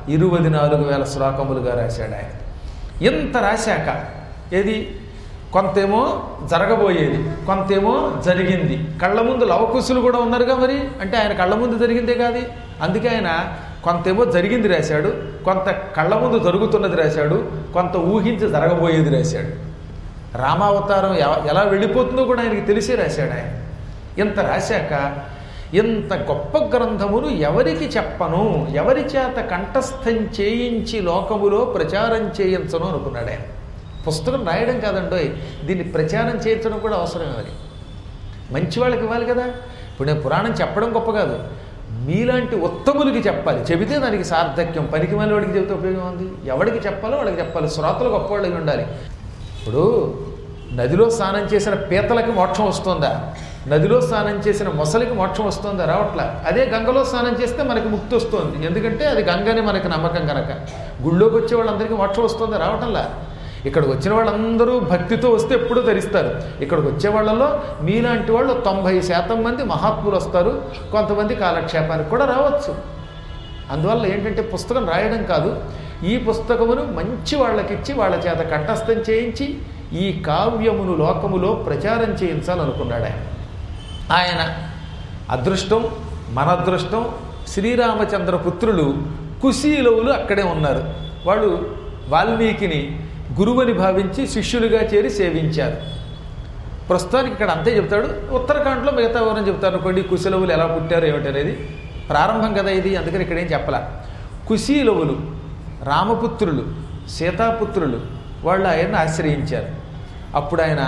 Speaker 1: 24,000 శ్లోకములుగా రాశాడు ఆయన. ఇంత రాశాక ఏది కొంతేమో జరగబోయేది, కొంతేమో జరిగింది. కళ్ళ ముందు లవకుశులు కూడా ఉన్నారుగా మరి, అంటే ఆయన కళ్ళ ముందు జరిగిందే కాదు. అందుకే ఆయన కొంతేమో జరిగింది రాశాడు, కొంత కళ్ళ ముందు జరుగుతున్నది రాశాడు, కొంత ఊహించి జరగబోయేది రాశాడు. రామావతారం ఎలా వెళ్ళిపోతుందో కూడా ఆయనకి తెలిసే రాశాడు ఆయన. ఇంత రాశాక ఇంత గొప్ప గ్రంథమును ఎవరికి చెప్పను, ఎవరి చేత కంఠస్థం చేయించి లోకములో ప్రచారం చేయించను అనుకున్నాడు ఆయన. పుస్తకం రాయడం కాదండోయ్, దీన్ని ప్రచారం చేయించడం కూడా అవసరమే. మరి మంచి వాళ్ళకి ఇవ్వాలి కదా. ఇప్పుడు నేను పురాణం చెప్పడం గొప్ప కాదు, మీలాంటి ఉత్తములకి చెప్పాలి. చెబితే దానికి సార్థక్యం. పనికి మళ్ళీ వాడికి చెబితే ఉపయోగం ఉంది. ఎవడికి చెప్పాలో వాడికి చెప్పాలి. శ్రోతలు గొప్పవాళ్ళకి ఉండాలి. ఇప్పుడు నదిలో స్నానం చేసిన పీతలకి మోక్షం వస్తుందా? నదిలో స్నానం చేసిన మొసలికి మోక్షం వస్తుందా? రావట్లా. అదే గంగలో స్నానం చేస్తే మనకి ముక్తి వస్తుంది, ఎందుకంటే అది గంగని మనకి నమ్మకం కనుక. గుళ్ళోకి వచ్చే వాళ్ళందరికీ మోక్షం వస్తుందా? రావటంలా. ఇక్కడికి వచ్చిన వాళ్ళందరూ భక్తితో వస్తే ఎప్పుడూ ధరిస్తారు. ఇక్కడికి వచ్చే వాళ్ళలో మీలాంటి వాళ్ళు 90% మంది మహాత్ములు వస్తారు, కొంతమంది కాలక్షేపానికి కూడా రావచ్చు. అందువల్ల ఏంటంటే పుస్తకం రాయడం కాదు, ఈ పుస్తకమును మంచి వాళ్ళకిచ్చి వాళ్ళ చేత కంఠస్థం చేయించి ఈ కావ్యమును లోకములో ప్రచారం చేయించాలనుకున్నాడు ఆయన. ఆయన అదృష్టం, మన అదృష్టం, శ్రీరామచంద్ర పుత్రులు కుశీలవులు అక్కడే ఉన్నారు. వాళ్ళు వాల్మీకిని గురువని భావించి శిష్యులుగా చేరి సేవించారు. ప్రస్తుతానికి ఇక్కడ అంతే చెప్తాడు. ఉత్తరాఖండ్లో మిగతా వివరం చెప్తారు అనుకోండి. కుశీలవులు ఎలా పుట్టారు ఏమిటనేది ప్రారంభం కదా ఇది, అందుకని ఇక్కడేం చెప్పలా. కుశీలవులు రామపుత్రులు, సీతాపుత్రులు వాళ్ళు ఆయన్ని ఆశ్రయించారు. అప్పుడు ఆయన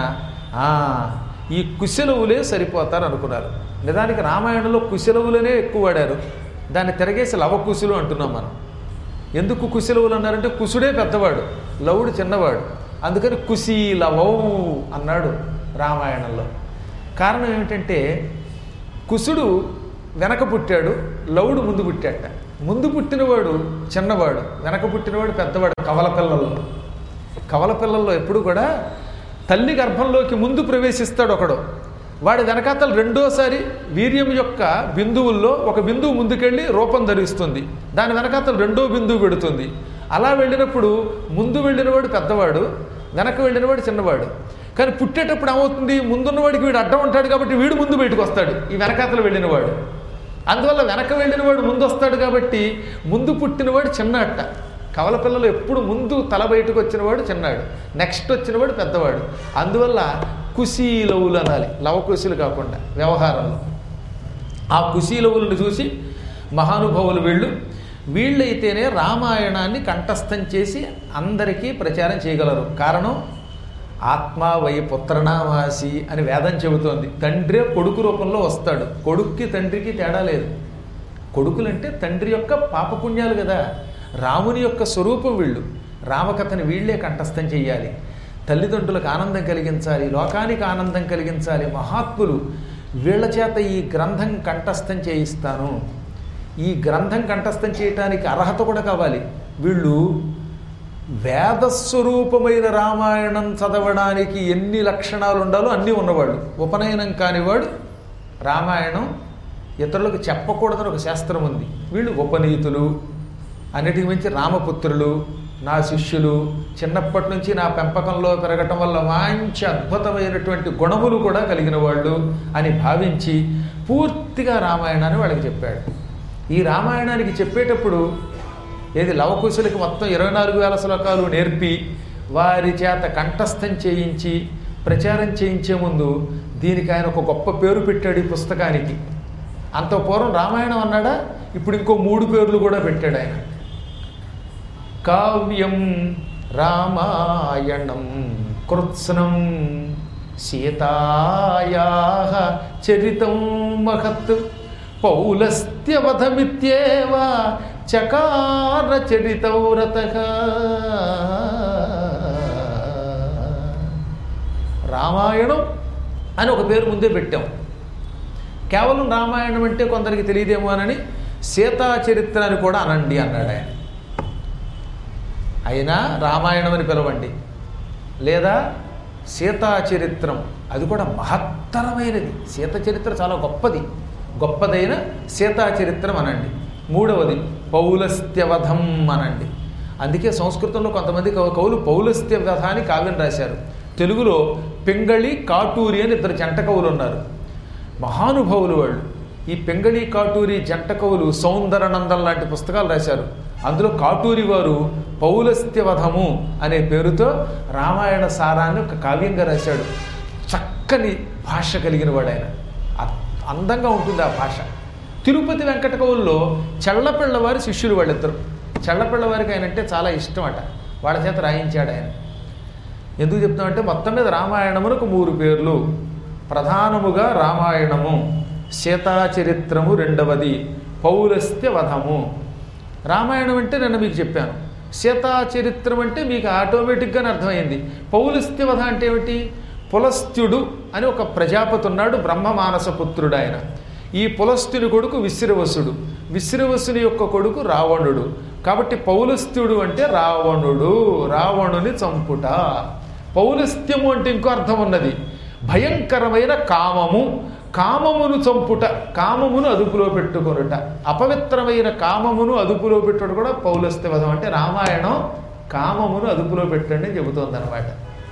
Speaker 1: ఈ కుశలవులే సరిపోతారు అనుకున్నారు. నిజానికి రామాయణంలో కుశలవులనే ఎక్కువ వాడారు, దాన్ని తిరగేసి లవకుశులు అంటున్నాం మనం. ఎందుకు కుశలవులు అన్నారంటే కుశుడే పెద్దవాడు, లవుడు చిన్నవాడు, అందుకని కుశీలవౌ అన్నాడు రామాయణంలో. కారణం ఏమిటంటే కుశుడు వెనక పుట్టాడు, లవుడు ముందు పుట్టాట. ముందు పుట్టినవాడు చిన్నవాడు, వెనక పుట్టినవాడు పెద్దవాడు. కవల పిల్లల్లో ఎప్పుడు కూడా తల్లి గర్భంలోకి ముందు ప్రవేశిస్తాడు ఒకడు, వాడి వెనకాతలు రెండోసారి వీర్యం యొక్క బిందువుల్లో ఒక బిందువు ముందుకెళ్ళి రూపం ధరిస్తుంది, దాని వెనకాతలు రెండో బిందువు పెడుతుంది. అలా వెళ్ళినప్పుడు ముందు వెళ్ళినవాడు పెద్దవాడు, వెనక వెళ్ళినవాడు చిన్నవాడు. కానీ పుట్టేటప్పుడు ఏమవుతుంది, ముందున్నవాడికి వీడు అడ్డం ఉంటాడు కాబట్టి వీడు ముందు బయటకు వస్తాడు, ఈ వెనకాతలు వెళ్ళినవాడు. అందువల్ల వెనక వెళ్ళినవాడు ముందు వస్తాడు కాబట్టి ముందు పుట్టినవాడు చిన్నట్ట. కవల పిల్లలు ఎప్పుడు ముందు తల బయటకు వచ్చినవాడు చిన్నాడు, నెక్స్ట్ వచ్చినవాడు పెద్దవాడు. అందువల్ల కుశీలవులు అనాలి, లవకుశులు కాకుండా వ్యవహారంలో. ఆ కుశీలవులను చూసి మహానుభావులు వీళ్ళైతేనే రామాయణాన్ని కంఠస్థం చేసి అందరికీ ప్రచారం చేయగలరు. కారణం ఆత్మ వై పుత్రనామాసి అని వేదం చెబుతోంది. తండ్రి కొడుకు రూపంలో వస్తాడు, కొడుక్కి తండ్రికి తేడా లేదు. కొడుకులంటే తండ్రి యొక్క పాపపుణ్యాలు కదా. రాముని యొక్క స్వరూపం వీళ్ళు. రామకథని వీళ్లే కంఠస్థం చెయ్యాలి, తల్లిదండ్రులకు ఆనందం కలిగించాలి, లోకానికి ఆనందం కలిగించాలి. మహాత్ములు వీళ్ల చేత ఈ గ్రంథం కంఠస్థం చేయిస్తాను. ఈ గ్రంథం కంఠస్థం చేయటానికి అర్హత కూడా కావాలి. వీళ్ళు వేదస్వరూపమైన రామాయణం చదవడానికి ఎన్ని లక్షణాలు ఉండాలో అన్నీ ఉన్నవాళ్ళు. ఉపనయనం కానివాడు రామాయణం ఇతరులకు చెప్పకూడదని ఒక శాస్త్రం ఉంది. వీళ్ళు ఉపనీతులు, అన్నిటికి మించి రామపుత్రులు, నా శిష్యులు, చిన్నప్పటి నుంచి నా పెంపకంలో పెరగటం వల్ల మంచి అద్భుతమైనటువంటి గుణములు కూడా కలిగిన వాళ్ళు అని భావించి పూర్తిగా రామాయణాన్ని వాళ్ళకి చెప్పాడు. ఈ రామాయణానికి చెప్పేటప్పుడు ఏది లవకుశులకి మొత్తం 24,000 శ్లోకాలు నేర్పి వారి చేత కంఠస్థం చేయించి ప్రచారం చేయించే ముందు దీనికి ఆయన ఒక గొప్ప పేరు పెట్టాడు ఈ పుస్తకానికి. అంత పూర్వం రామాయణం అన్నాడా, ఇప్పుడు ఇంకో 3 పేర్లు కూడా పెట్టాడు ఆయన. కావ్యం రామాయణం కృత్స్నం సీతాయాః చరితం మహత్ పౌలస్త్యవధమిత్యేవ చకార చరితౌరతః. రామాయణం అని ఒక పేరు ముందే పెట్టాం. కేవలం రామాయణం అంటే కొందరికి తెలియదేమో అని సీతా చరిత్ర అని కూడా అనండి అన్నాడు ఆయన. అయినా రామాయణం అని పిలవండి, లేదా సీతా చరిత్రం, అది కూడా మహత్తరమైనది. సీత చరిత్ర చాలా గొప్పదైన సీతా చరిత్రం అనండి. 3వది పౌలస్త్యవధం అనండి. అందుకే సంస్కృతంలో కొంతమంది కవులు పౌలస్త్యవధ అని కావ్యం రాశారు. తెలుగులో పింగళి కాటూరి అని ఇద్దరు జంట కవులు ఉన్నారు, మహానుభావులు వాళ్ళు. ఈ పింగళి కాటూరి జంట కవులు సౌందరనందం లాంటి పుస్తకాలు రాశారు. అందులో కాటూరి వారు పౌలస్త్యవధము అనే పేరుతో రామాయణ సారాన్ని ఒక కావ్యంగా రాశాడు. చక్కని భాష కలిగిన వాడు ఆయన, అందంగా ఉంటుంది ఆ భాష. తిరుపతి వెంకట కవుల్లో చల్లపిళ్ళవారి శిష్యులు వాళ్ళిద్దరు. చల్లపిళ్ళవారికి ఆయన అంటే చాలా ఇష్టం అట, వాళ్ళ చేత రాయించాడు ఆయన. ఎందుకు చెప్తామంటే మొత్తం మీద రామాయణమునకు 3 పేర్లు. ప్రధానముగా రామాయణము, సీతాచరిత్రము రెండవది, పౌలస్త్యవధము. రామాయణం అంటే నేను మీకు చెప్పాను, సీతాచరిత్రం అంటే మీకు ఆటోమేటిక్గానే అర్థమైంది. పౌలస్త్యవధ అంటే ఏమిటి? పులస్త్యుడు అని ఒక ప్రజాపతి ఉన్నాడు, బ్రహ్మమానస పుత్రుడు ఆయన. ఈ పులస్త్యుని కొడుకు విశ్రవసుడు, విశ్రవసుని యొక్క కొడుకు రావణుడు. కాబట్టి పౌలస్త్యుడు అంటే రావణుడు, రావణుని చంపుట. పౌలస్త్యము అంటే ఇంకో అర్థం ఉన్నది, భయంకరమైన కామము, కామమును చంపుట, కామమును అదుపులో పెట్టుకొనుట. అపవిత్రమైన కామమును అదుపులో పెట్టుట కూడా పౌలస్త్యవధం. అంటే రామాయణం కామమును అదుపులో పెట్టండి అని చెబుతోందన్నమాట.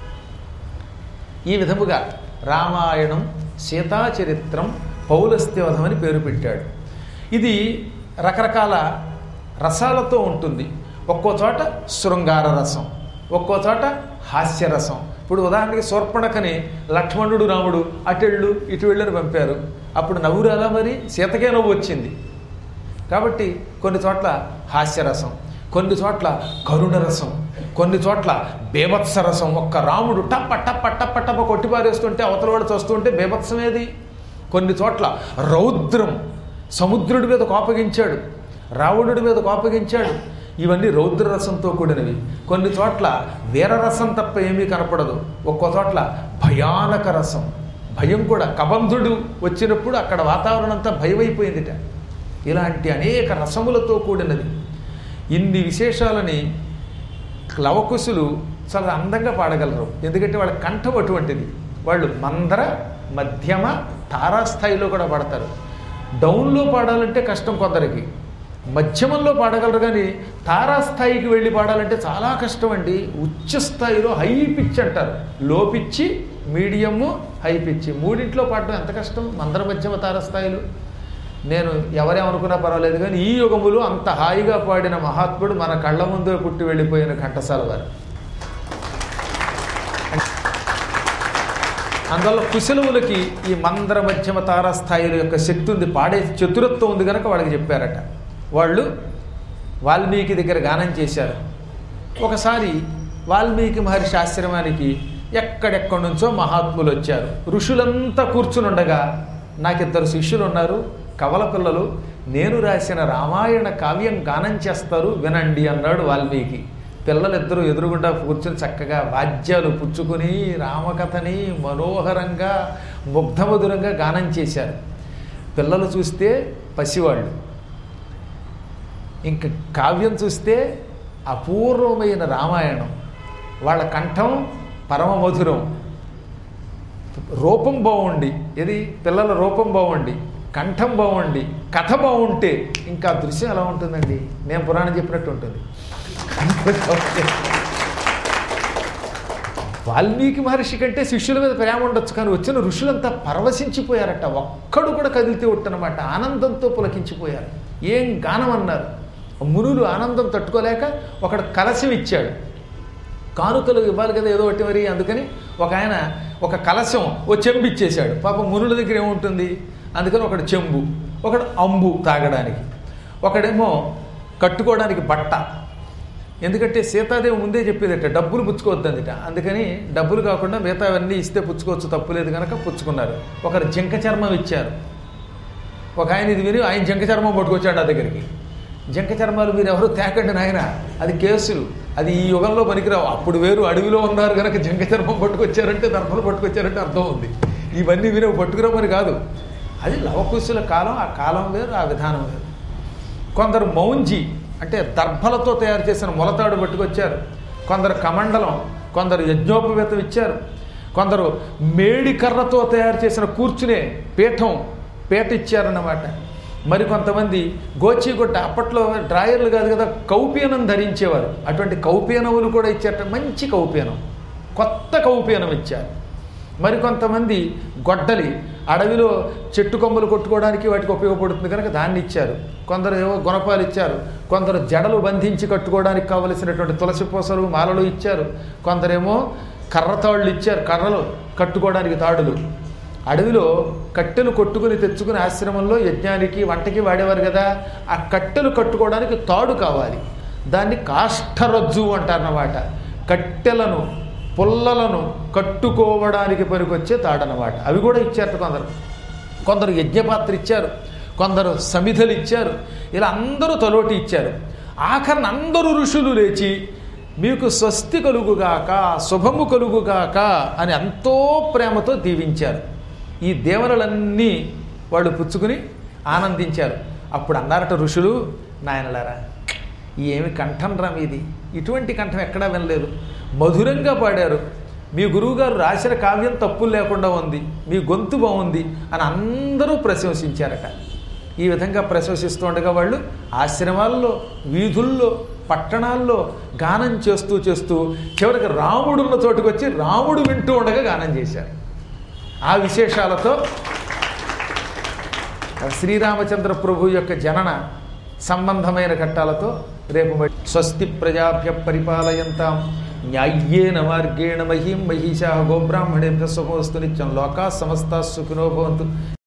Speaker 1: ఈ విధముగా రామాయణం, సీతాచరిత్రం, పౌలస్త్యవధం అని పేరు పెట్టాడు. ఇది రకరకాల రసాలతో ఉంటుంది. ఒక్కో చోట శృంగార రసం, ఒక్కో చోట హాస్యరసం. ఇప్పుడు ఉదాహరణకి శూర్పణఖని లక్ష్మణుడు రాముడు అటెళ్ళు ఇటు వెళ్ళని పంపారు, అప్పుడు నవ్వురాలా? మరి సీతకే నవ్వు వచ్చింది. కాబట్టి కొన్ని చోట్ల హాస్యరసం, కొన్ని చోట్ల కరుణరసం, కొన్ని చోట్ల బేభత్సరసం. ఒక్క రాముడు టప్ప టప్ప టప్ప టప్ప కొట్టిపారేస్తుంటే అవతల వాడు చూస్తుంటే బేభత్సమేది. కొన్ని చోట్ల రౌద్రం, సముద్రుడి మీద కోపగించాడు, రావణుడి మీద కోపగించాడు. ఇవన్నీ రౌద్రరసంతో కూడినవి. కొన్ని చోట్ల వీరరసం తప్ప ఏమీ కనపడదు. ఒక్కో చోట్ల భయానక రసం, భయం కూడా. కబంధుడు వచ్చినప్పుడు అక్కడ వాతావరణం అంతా భయమైపోయిందిట. ఇలాంటి అనేక రసములతో కూడినది. ఇన్ని విశేషాలని లవకుశులు చాలా అందంగా పాడగలరు. ఎందుకంటే వాళ్ళ కంఠం అటువంటిది. వాళ్ళు మందర, మధ్యమ, తారాస్థాయిలో కూడా పాడతారు. డౌన్లో పాడాలంటే కష్టం కొందరికి, మధ్యమంలో పాడగలరు. కానీ తారాస్థాయికి వెళ్ళి పాడాలంటే చాలా కష్టం అండి. ఉచ్చ స్థాయిలో హై పిచ్ అంటారు, లో పిచ్చి, మీడియము, హై పిచ్చి, మూడింట్లో పాడడం ఎంత కష్టం. మందర, మధ్యమ, తారాస్థాయిలు. నేను ఎవరేమనుకున్నా పర్వాలేదు కానీ ఈ యుగములో అంత హాయిగా పాడిన మహాత్ముడు మన కళ్ళ ముందే పుట్టి వెళ్ళిపోయిన ఘంటసాల వారు. అందువల్ల కుశలవులకి ఈ మందర, మధ్యమ, తారాస్థాయిల యొక్క శక్తి ఉంది, పాడే చతురత్వం ఉంది కనుక వాళ్ళకి చెప్పారట. వాళ్ళు వాల్మీకి దగ్గర గానం చేశారు. ఒకసారి వాల్మీకి మహర్షి ఆశ్రమానికి ఎక్కడెక్కడి నుంచో మహాత్ములు వచ్చారు. ఋషులంతా కూర్చుని ఉండగా నాకు 2 శిష్యులు ఉన్నారు, కవల పిల్లలు. నేను రాసిన రామాయణ కావ్యం గానం చేస్తారు వినండి అన్నాడు వాల్మీకి. పిల్లలిద్దరూ ఎదురుగుండా కూర్చుని చక్కగా వాద్యాలు పుచ్చుకొని రామకథని మనోహరంగా ముగ్ధమధురంగా గానం చేశారు. పిల్లలు చూస్తే పసివాళ్ళు, ఇంక కావ్యం చూస్తే అపూర్వమైన రామాయణం. వాళ్ళ కంఠం పరమ మధురం, రూపం బాగుండి, ఇది పిల్లల రూపం బాగుండి, కంఠం బాగుండి, కథ బాగుంటే ఇంకా దృశ్యం ఎలా ఉంటుందండి? నేను పురాణం చెప్పినట్టు ఉంటుంది. వాల్మీకి మహర్షి కంటే శిష్యుల మీద ప్రేమ ఉండొచ్చు, కానీ వచ్చిన ఋషులంతా పరవశించిపోయారట. ఒక్కడు కూడా కదిలితే ఒట్టనమాట, ఆనందంతో పులకించిపోయారు. ఏం గానం అన్నారు. మునులు ఆనందం తట్టుకోలేక ఒకడు కలశం ఇచ్చాడు. కానుకలు ఇవ్వాలి కదా ఏదో ఒకటి మరి, అందుకని ఒక ఆయన ఒక కలశం, ఓ చెంబు ఇచ్చేశాడు. పాపం మునుల దగ్గర ఏముంటుంది, అందుకని ఒకడు చెంబు, ఒకడు అంబు తాగడానికి, ఒకడేమో కట్టుకోవడానికి బట్ట. ఎందుకంటే సీతాదేవి ముందే చెప్పేదట డబ్బులు పుచ్చుకోవద్దందిట. అందుకని డబ్బులు కాకుండా మిగతా అవన్నీ ఇస్తే పుచ్చుకోవచ్చు, తప్పులేదు కనుక పుచ్చుకున్నారు. ఒకరు జింక చర్మం ఇచ్చారు. ఒక ఆయన ఇది విని ఆయన జింక చర్మం పట్టుకొచ్చాడు ఆ దగ్గరికి. జింక చర్మాలు మీరు ఎవరు తేకండి నాయన, అది కేసులు, అది ఈ యుగంలో పనికిరావు. అప్పుడు వేరు, అడవిలో ఉన్నారు కనుక జింక చర్మం పట్టుకొచ్చారంటే, దర్భలు పట్టుకొచ్చారంటే అర్థం ఉంది. ఇవన్నీ విని పట్టుకురామని కాదు. అది లవకుశుల కాలం, ఆ కాలం వేరు, ఆ విధానం వేరు. కొందరు మౌంజి అంటే దర్భలతో తయారు చేసిన మొలతాడు పట్టుకొచ్చారు. కొందరు కమండలం, కొందరు యజ్ఞోపవేతం ఇచ్చారు. కొందరు మేడి కర్రతో తయారు చేసిన కూర్చునే పీఠ ఇచ్చారన్నమాట. మరికొంతమంది గోచిగుట్ట, అప్పట్లో డ్రాయర్లు కాదు కదా, కౌపీనం ధరించేవారు. అటువంటి కౌపీనములు కూడా ఇచ్చారట, మంచి కౌపీనం, కొత్త కౌపీనం ఇచ్చారు. మరికొంతమంది గొడ్డలి, అడవిలో చెట్టు కొమ్మలు కొట్టుకోవడానికి వాటికి ఉపయోగపడుతుంది కనుక దాన్ని ఇచ్చారు. కొందరు ఏవో గుణపాలు ఇచ్చారు. కొందరు జడలు బంధించి కట్టుకోవడానికి కావలసినటువంటి తులసి పూసలు మాలలు ఇచ్చారు. కొందరేమో కర్రతాళ్ళు ఇచ్చారు, కర్రలు కట్టుకోవడానికి తాడులు. అడవిలో కట్టెలు కొట్టుకుని తెచ్చుకుని ఆశ్రమంలో యజ్ఞానికి వంటకి వాడేవారు కదా, ఆ కట్టెలు కట్టుకోవడానికి తాడు కావాలి. దాన్ని కాష్టరజ్జు అంటారన్నమాట. కట్టెలను పుల్లలను కట్టుకోవడానికి పనికొచ్చే తాడనమాట. అవి కూడా ఇచ్చారట కొందరు. కొందరు యజ్ఞపాత్ర ఇచ్చారు, కొందరు సమిధలు ఇచ్చారు. ఇలా అందరూ తలోటి ఇచ్చారు. ఆఖరణ అందరూ ఋషులు లేచి మీకు స్వస్తి కలుగుగాక, శుభము కలుగుగాక అని ఎంతో ప్రేమతో దీవించారు. ఈ దేవతలన్నీ వాళ్ళు పుచ్చుకుని ఆనందించారు. అప్పుడు అన్నారట ఋషులు, నాయనలారా, ఏమి కంఠం రా మీది, ఇటువంటి కంఠం ఎక్కడా వినలేదు, మధురంగా పాడారు, మీ గురువుగారు రాసిన కావ్యం తప్పులు లేకుండా ఉంది, మీ గొంతు బాగుంది అని అందరూ ప్రశంసించారట. ఈ విధంగా ప్రశంసిస్తూ ఉండగా వాళ్ళు ఆశ్రమాల్లో, వీధుల్లో, పట్టణాల్లో గానం చేస్తూ చేస్తూ చివరికి రాముడున్న చోటుకు వచ్చి రాముడు వింటూ ఉండగా గానం చేశారు. ఆ విశేషాలతో శ్రీరామచంద్ర ప్రభు యొక్క జనన సంబంధమైన ఘట్టాలతో రేపు స్వస్తి ప్రజాభ్య పరిపాలయంతాం న్యాయ్యేన మార్గేణ మహీం మహిషా గోబ్రాహ్మణేభ్య శుభమస్తు నిత్యం లోకా సమస్తా సుఖినో భవంతు.